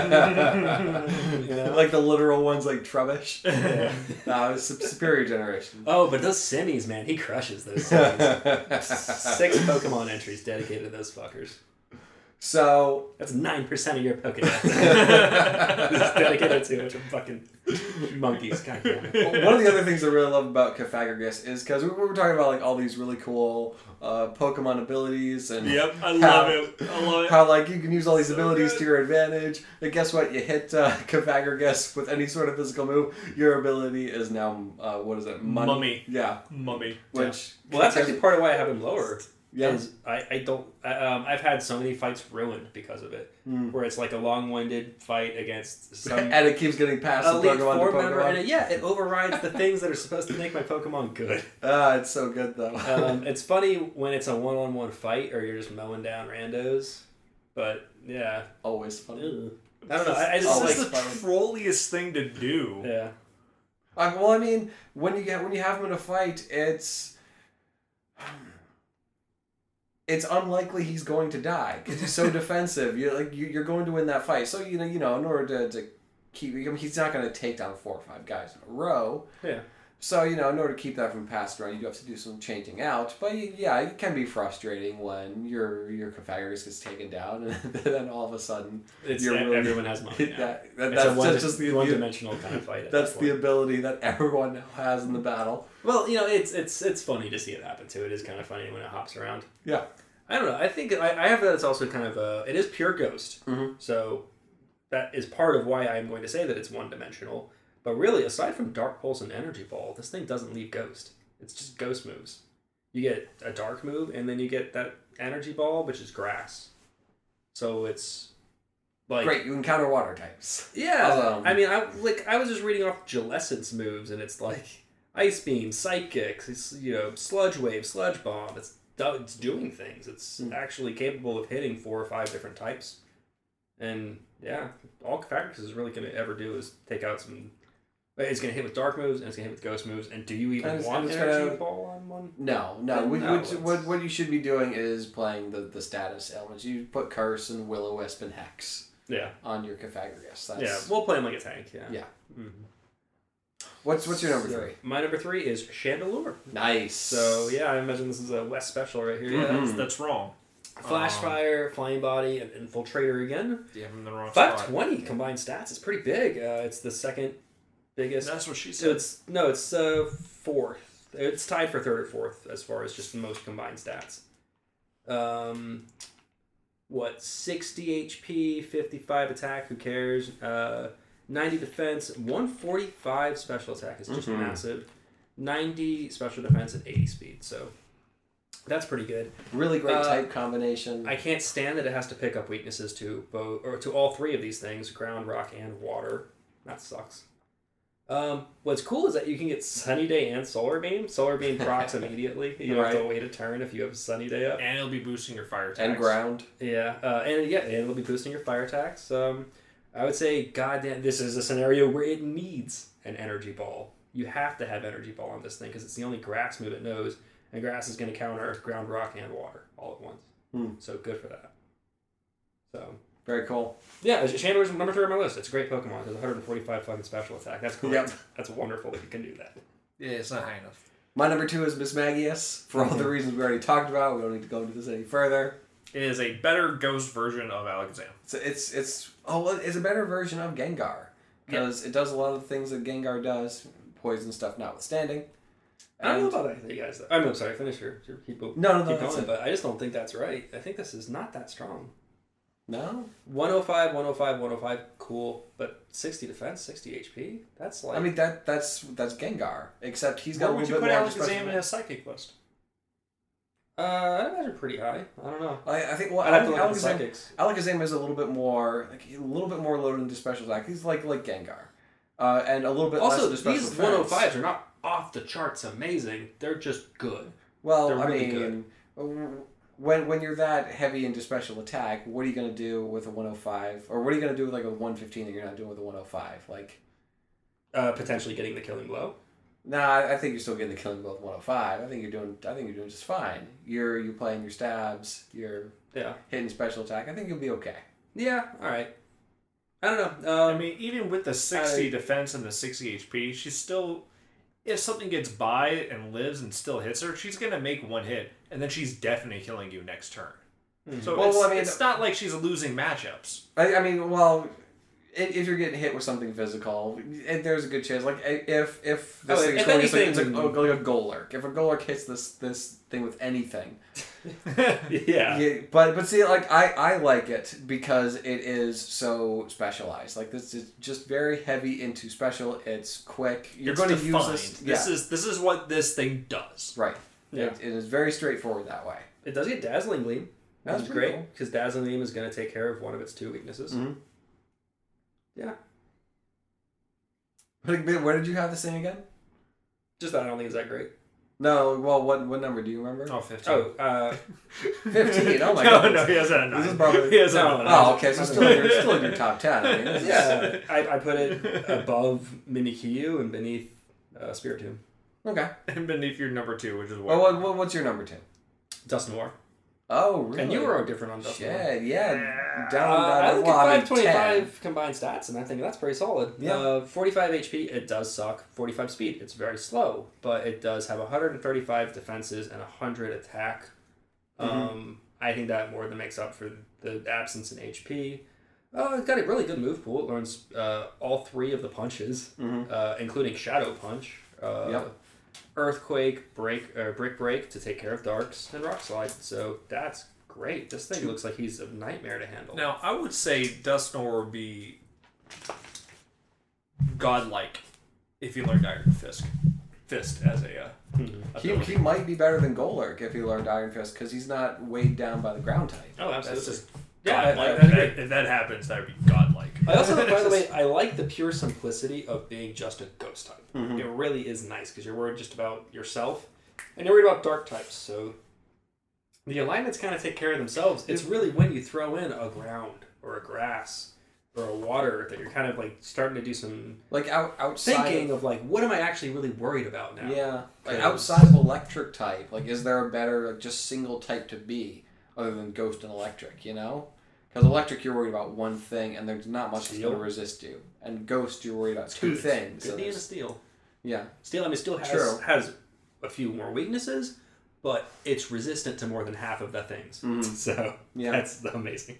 know? Like the literal ones, like Trubbish. Yeah. No, it's a superior generation. Oh, but those semis, man, he crushes those semis. Six Pokemon entries dedicated to those fuckers. So That's nine percent of your Pokedex. It's dedicated to a bunch of fucking monkeys. God damn it. one of the other things I really love about Confagrigus is because we were talking about like all these really cool uh, Pokemon abilities and Yep, I how- love it. I love it. how like you can use all these So abilities good. to your advantage. And guess what? You hit uh, Confagrigus with any sort of physical move, your ability is now uh, what is it? Money. Mummy. Yeah. Mummy. Which Well, that's actually part of why I have him lower. yeah. Is I, I don't I, um, I've had so many fights ruined because of it, Mm. where it's like a long-winded fight against some and it keeps getting passed from elite Pokemon four to member, and Pokemon. it, yeah, it overrides the things that are supposed to make my Pokemon good. Ah, it's so good though. Um, it's funny when it's a one-on-one fight or you're just mowing down randos, but yeah, Always fun. Ugh. I don't know. I, I This just Always is like the fun. trolliest thing to do. yeah. Uh, well, I mean, when you get when you have them in a fight, it's it's unlikely he's going to die because he's so defensive. You're like you, you're going to win that fight. So you know, you know, in order to, to keep, I mean, he's not going to take down four or five guys in a row. Yeah. So you know, in order to keep that from passing around, you do have to do some changing out. But yeah, it can be frustrating when your your Pythagoras gets taken down, and then all of a sudden, It's you're everyone really, has money. that, Now. that, It's that's a one, just the one dimensional kind of fight. At That's that the point. ability that everyone now has in the battle. Well, you know, it's it's it's funny to see it happen too. It is kind of funny when it hops around. Yeah. I don't know. I think I, I have that. It's also kind of a. It is pure ghost. Mm-hmm. So that is part of why I'm going to say that it's one dimensional. But really, aside from Dark Pulse and Energy Ball, this thing doesn't leave ghost. It's just ghost moves. You get a dark move, and then you get that Energy Ball, which is grass. So it's like Great, you encounter water types. yeah. Awesome. I mean, I like I was just reading off Gillessence moves, and it's like Ice Beam, Psychic, it's, you know, Sludge Wave, Sludge Bomb. It's do- it's doing things. It's Mm. actually capable of hitting four or five different types. And yeah, all Pythagoras is really going to ever do is take out some. It's going to hit with dark moves and it's going to hit with ghost moves. And do you even And it's- want and it's energy gonna- ball on one? No, no. Uh, What, no, what, it's- what, what you should be doing is playing the, the status elements. You put Curse and Will-O-Wisp and Hex Yeah, on your Pythagoras. That's, yeah. We'll play him like a tank. Yeah. Yeah. Mm-hmm. What's what's your number So, three? My number three is Chandelure. Nice. So yeah, I imagine this is a West special right here. Yeah, Yeah. that's, that's wrong. Flash Um, Fire, Flying Body, and Infiltrator again. You have him in the wrong five spot. twenty combined stats. It's pretty big. Uh, it's the second biggest. That's what she So said. it's no, it's uh, fourth. It's tied for third or fourth as far as just the most combined stats. Um, what sixty H P, fifty-five attack. Who cares? Uh, ninety defense, one forty-five special attack is just Mhm. massive. ninety special defense and eighty speed. So that's pretty good. Really great Uh, type combination. I can't stand that it has to pick up weaknesses to both or to all three of these things: ground, rock, and water. That sucks. Um, what's cool is that you can get Sunny Day and Solar Beam. Solar Beam procs immediately. You don't have to Right. wait a turn if you have Sunny Day up. And it'll be boosting your fire attacks. and ground. Yeah, uh, and yeah, and it'll be boosting your fire attacks. Um, I would say, goddamn, this is a scenario where it needs an Energy Ball. You have to have Energy Ball on this thing because it's the only grass move it knows, and grass is going to counter ground, rock, and water all at once. Hmm. So good for that. So. Very cool. Yeah, Chandelure's number three on my list. It's a great Pokemon. It has one hundred forty-five fucking special attack. That's great. Yep. That's wonderful that you can do that. Yeah, it's not high enough. My number two is Miss Magius. For all the reasons we already talked about, we don't need to go into this any further. It is a better ghost version of Alakazam. It's it's, it's oh well, it's a better version of Gengar because it does a lot of the things that Gengar does, poison stuff notwithstanding. I don't know And- about anything, guys. Though. I'm, I'm sorry. Finish your, your keep, No, no, no, keep that's going, it. but I just don't think that's right. I think this is not that strong. No, one oh five, one oh five, one oh five, cool, but sixty defense, sixty H P. That's like I mean that that's that's Gengar, except he's Where got a would little you bit put more Alakazam special- in his psychic list? uh, I imagine pretty high. I don't know. I, I think well, I'd have to look at the Alakazam, psychics. Alakazam is a little bit more like a little bit more loaded into special attack. He's like like Gengar, uh, and a little bit less Also, into special these defense. one oh fives are not off the charts amazing. They're just good. Well, They're I really mean, when when you're that heavy into special attack, what are you gonna do with a one oh five, or what are you gonna do with like a one fifteen that you're not doing with a one oh five? Like, Uh, potentially getting the killing blow. nah, I I think you're still getting the killing blow with one oh five. I think you're doing I think you're doing just fine. You're you're playing your stabs. You're Yeah. hitting special attack. I think you'll be okay. Yeah. All right. I don't know. Um, I mean, even with the sixty I- defense and the sixty H P, she's still. If something gets by and lives and still hits her, she's gonna make one hit, and then she's definitely killing you next turn. Mhm. So Well, it's, I mean- it's not like she's losing matchups. I, I mean, well, i- if you're getting hit with something physical, it, there's a good chance. Like i- if if this Oh, thing is if going against, like, it's like, anything- oh, like a Golurk. If a Golurk hits this this thing with anything, yeah. yeah, but but see, like I, I like it because it is so specialized. Like this is just very heavy into special. It's quick. You're It's going to use defined. this. This yeah, is this is what this thing does. right. Yeah. It, it is very straightforward that way. It does get Dazzling Gleam. That's That's pretty great cool. because Dazzling Gleam is going to take care of one of its two weaknesses. Mhm. Yeah. But where did you have this thing again? Just that I don't think it's that great. No, well, what what number do you remember? Oh, fifteen. Oh, uh, fifteen. Oh my no, goodness. no, he has a nine. This is probably- he has No, a no, nine. Oh, okay. So still in your, still in your top ten. I mean, this is- yeah, I, I put it above Mimikyu and beneath uh, Spiritomb. Okay. And beneath your number two, which is what? Well, what, what, what's your number two? Dust Noir. Oh, really? And you were different on Dusknoir. Shit, yeah. Down, Uh, down, I look well, at I mean, five twenty-five combined stats, and I think that's pretty solid. Yeah. Uh, forty-five H P, it does suck. forty-five speed, it's very slow, but it does have one hundred thirty-five defenses and one hundred attack. Mm-hmm. Um, I think that more than makes up for the absence in H P. Oh, it's got a really good move pool. It learns uh, all three of the punches, Mhm. uh, including Shadow Punch, uh, Yep. Earthquake, Break, uh, Brick Break to take care of Darks, and Rock Slide. So that's great. This thing looks like he's a nightmare to handle. Now, I would say Dusknoir would be godlike if you learned Iron Fist. Fist as a. Uh, He, he might be better than Golurk if he learned Iron Fist because he's not weighed down by the ground type. Oh, that's absolutely. just Yeah, I- godlike. I- I if, agree. that, if that happens, that would be godlike. I also, by the way, I like the pure simplicity of being just a ghost type. Mhm. It really is nice because you're worried just about yourself, and you're worried about dark types. So the alignments kind of take care of themselves. It's really when you throw in a ground or a grass or a water that you're kind of like starting to do some Like out outside. thinking of, of like, what am I actually really worried about now? yeah, like 'Cause- outside of electric type, like is there a better like, just single type to be other than ghost and electric? You know, because electric you're worried about one thing and there's not much that's Steel. going to resist you, and ghost you're worried about two Good. things. Good so being a there's- steel. yeah, Steel, I mean, steel has True. has a few more weaknesses, but it's resistant to more than half of the things. Mhm. So Yeah. that's amazing.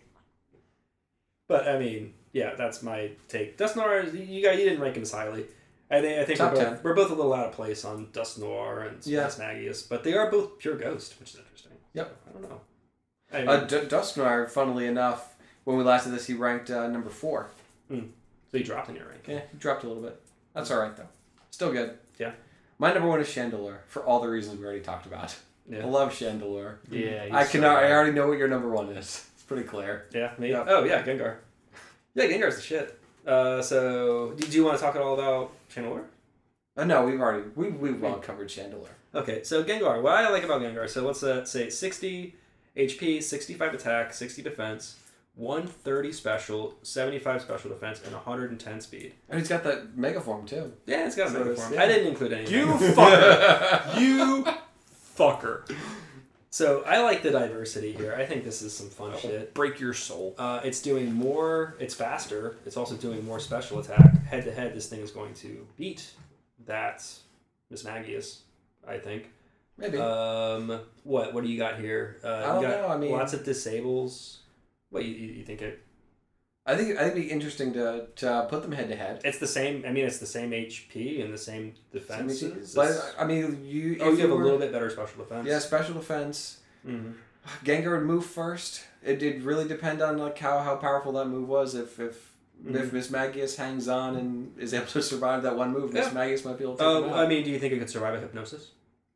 But I mean, yeah, that's my take. Dusknoir, is- you got you didn't rank him as highly. I think I think Top we're ten. both, we're both a little out of place on Dusknoir and Yeah. Magius, but they are both pure ghost, which is interesting. Yep. So, I don't know. I mean, uh, D- Dusknoir, funnily enough, when we last did this, he ranked uh, number four. so you dropped in your rank. Yeah, he dropped a little bit. That's all right though. Still good. Yeah. My number one is Chandelure for all the reasons we already talked about. Yeah. I love Chandelure. Yeah, I can. I already know what your number one is. It's pretty clear. Yeah, me. Yeah. Oh yeah, Gengar. Yeah, Gengar's the shit. Uh, so did you want to talk at all about Chandelure? Uh, no, we've already we we've well covered Chandelure. Okay, so Gengar. What I like about Gengar, so let's uh, say sixty H P, sixty-five attack, sixty defense, one thirty special, seventy-five special defense, and one hundred ten speed. And he's got that Mega Form too. Yeah, it's got a So mega it's- form. yeah. I didn't include anything. You fucker. You fucker. So I like the diversity here. I think this is some fun shit. Break your soul. Uh, it's doing more. It's faster. It's also doing more special attack. Head to head, this thing is going to beat that Miss Magius, I think. Maybe. Um, what what do you got here? Uh, I don't you got know, I mean- lots of disables. What you, you you think it? I think I think it'd be interesting to to put them head to head. It's the same. I mean, it's the same H P and the same defenses. But It's- I mean, you. oh, if you have a were- little bit better special defense. Yeah, special defense. Mm-hmm. Gengar would move first. It did really depend on like how, how powerful that move was. If if Mhm. if Miss Magius hangs on and is able to survive that one move, Miss Yeah. Magius might be able to take Um, him I out. mean, do you think it could survive a hypnosis?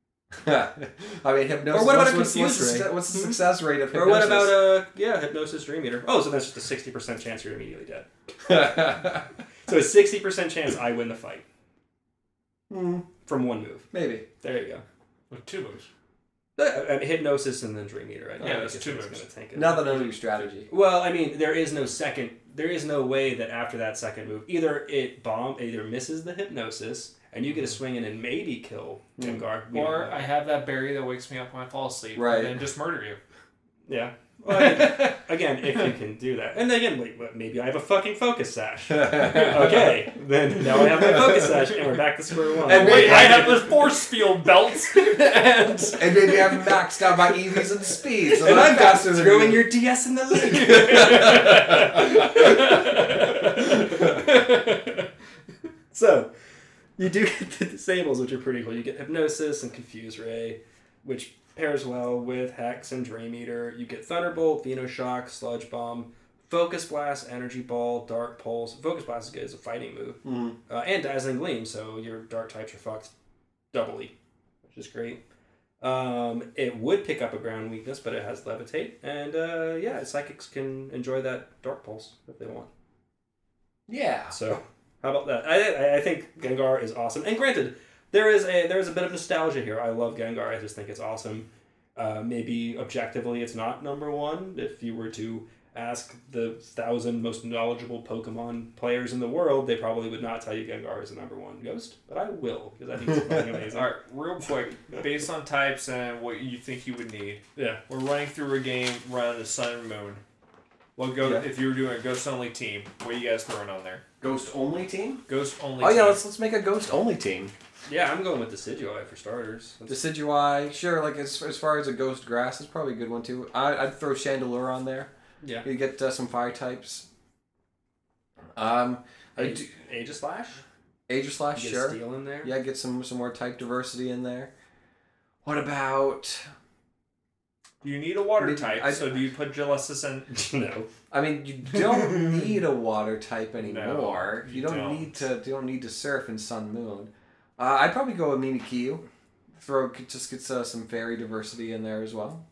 I mean, hypnosis. Or what about a what's, what's, what's, the, confuse ray? success- what's the Hmm? success rate of Or hypnosis? what about uh yeah, hypnosis dream eater? Oh, so that's just a sixty percent chance you're immediately dead. a? So a sixty percent chance I win the fight Hmm, from one move. maybe. There you go. With two moves. Uh, I mean, hypnosis and then dream eater. I don't Yeah, think that's it's two gonna moves. tank it. Now that I know your strategy. Well, I mean, there is no second. There is no way that after that second move, either it bomb, either misses the hypnosis, and you get a swing in and maybe kill Hmm. Gengar. We don't Or know. I have that berry that wakes me up when I fall asleep. Right. And then just murder you. yeah. Well, I mean, again, if you can do that, and again, wait, but maybe I have a fucking focus sash. Okay, then now I have my focus sash, and we're back to square one. And Wait, wait, I have this force field belt. and And maybe I'm maxed out by E Vs and speed. So and that's I'm faster than throwing you. your D S in the lake. So, you do get the disables, which are pretty cool. You get Hypnosis and Confuse Ray, which pairs well with Hex and Dream Eater. You get Thunderbolt, Venoshock, Sludge Bomb, Focus Blast, Energy Ball, Dark Pulse. Focus Blast is good as a fighting move. Mhm. Uh, and Dazzling Gleam, so your Dark types are fucked doubly, which is great. Um, it would pick up a ground weakness, but it has Levitate. And uh, yeah, Psychics can enjoy that Dark Pulse if they want. Yeah. So, how about that? I I think Gengar is awesome. And granted, there is a there is a bit of nostalgia here. I love Gengar. I just think it's awesome. Uh, maybe objectively, it's not number one. If you were to ask the thousand most knowledgeable Pokemon players in the world, they probably would not tell you Gengar is the number one ghost. But I will, because I think it's fucking amazing. All right, real quick, based on types and what you think you would need, Yeah. we're running through a game running the Sun and Moon. Well, go Yeah. if you were doing a Ghost only team. What are you guys throwing on there? Ghost only team? Ghost only. Oh team. yeah, let's let's make a ghost only team. Yeah, I'm going with Decidueye for starters. Decidueye, sure. Like as as far as a ghost grass, it's probably a good one too. I I'd throw Chandelure on there. Yeah. You get uh, some fire types. Um, I Age, do, Aegislash? Aegislash, Get sure. Steel in there? Yeah, get some some more type diversity in there. What about? Do you need a water Maybe- type? I- so do you put Justice in? No. I mean, you don't need a water type anymore. No, you, you don't, don't. need to. You don't need to surf in Sun Moon. Uh, I'd probably go with Mimikyu. Throw just gets uh, some fairy diversity in there as well.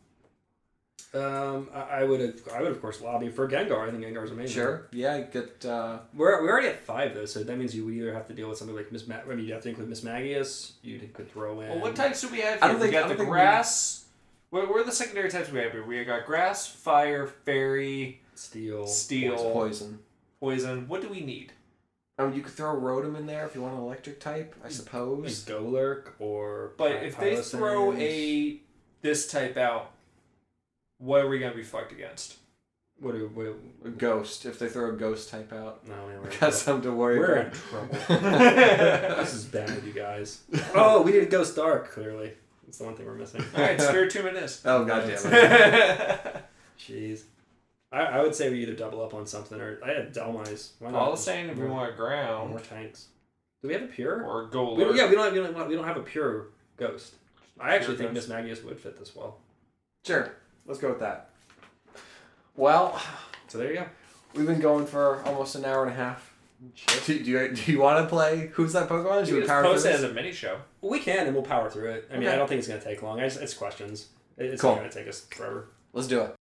Um, I, I would have, I would of course lobby for Gengar. I think Gengar's amazing. Sure. Yeah, get. Uh, We're, we're already at five though, so that means you would either have to deal with something like Miss. Ma- I mean, you have to include Miss Magius. You could throw in. Well, what types do we have here? I don't we think- I got don't the think we- grass. What, what are the secondary types we have here? We got grass, fire, fairy, Steel. steel, poison. poison. What do we need? Um, you could throw Rotom in there if you want an electric type, I Like suppose. Golurk or. But Pi- if they Pilosens. throw a this type out, what are we gonna be fucked against? What do what? A ghost, if they throw a ghost type out. No, man, we're, We got something to worry we're in about. trouble. This is bad, you guys. Oh, we need Ghost Dark. Clearly, that's the one thing we're missing. All right, spare two minutes. Oh, goddamn it. Jeez. I, I would say we either double up on something or I had Delmise. Why not? All the same, if we More- want ground more tanks. Do we have a pure? or gold. We don't, yeah, we don't have we don't, we don't have a pure ghost. I actually Pure think Miss ghost. Magius would fit this well. Sure, let's go with that. Well, So there you go. we've been going for almost an hour and a half. Do, do you do you want to play Who's That Pokemon? Should We we just power through post it as this? a mini show. We can and we'll power through it. I mean, Okay. I don't think it's going to take long. I just, it's questions. It- It's Cool. not going to take us forever. Let's do it.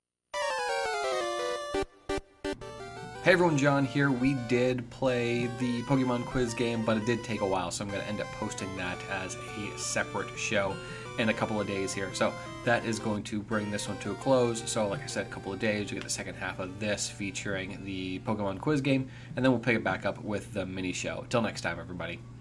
Hey everyone, John here. We did play the Pokemon quiz game, but it did take a while, so I'm going to end up posting that as a separate show in a couple of days here. So that is going to bring this one to a close. So like I said, a couple of days, you get the second half of this featuring the Pokemon quiz game, and then we'll pick it back up with the mini show. Till next time, everybody.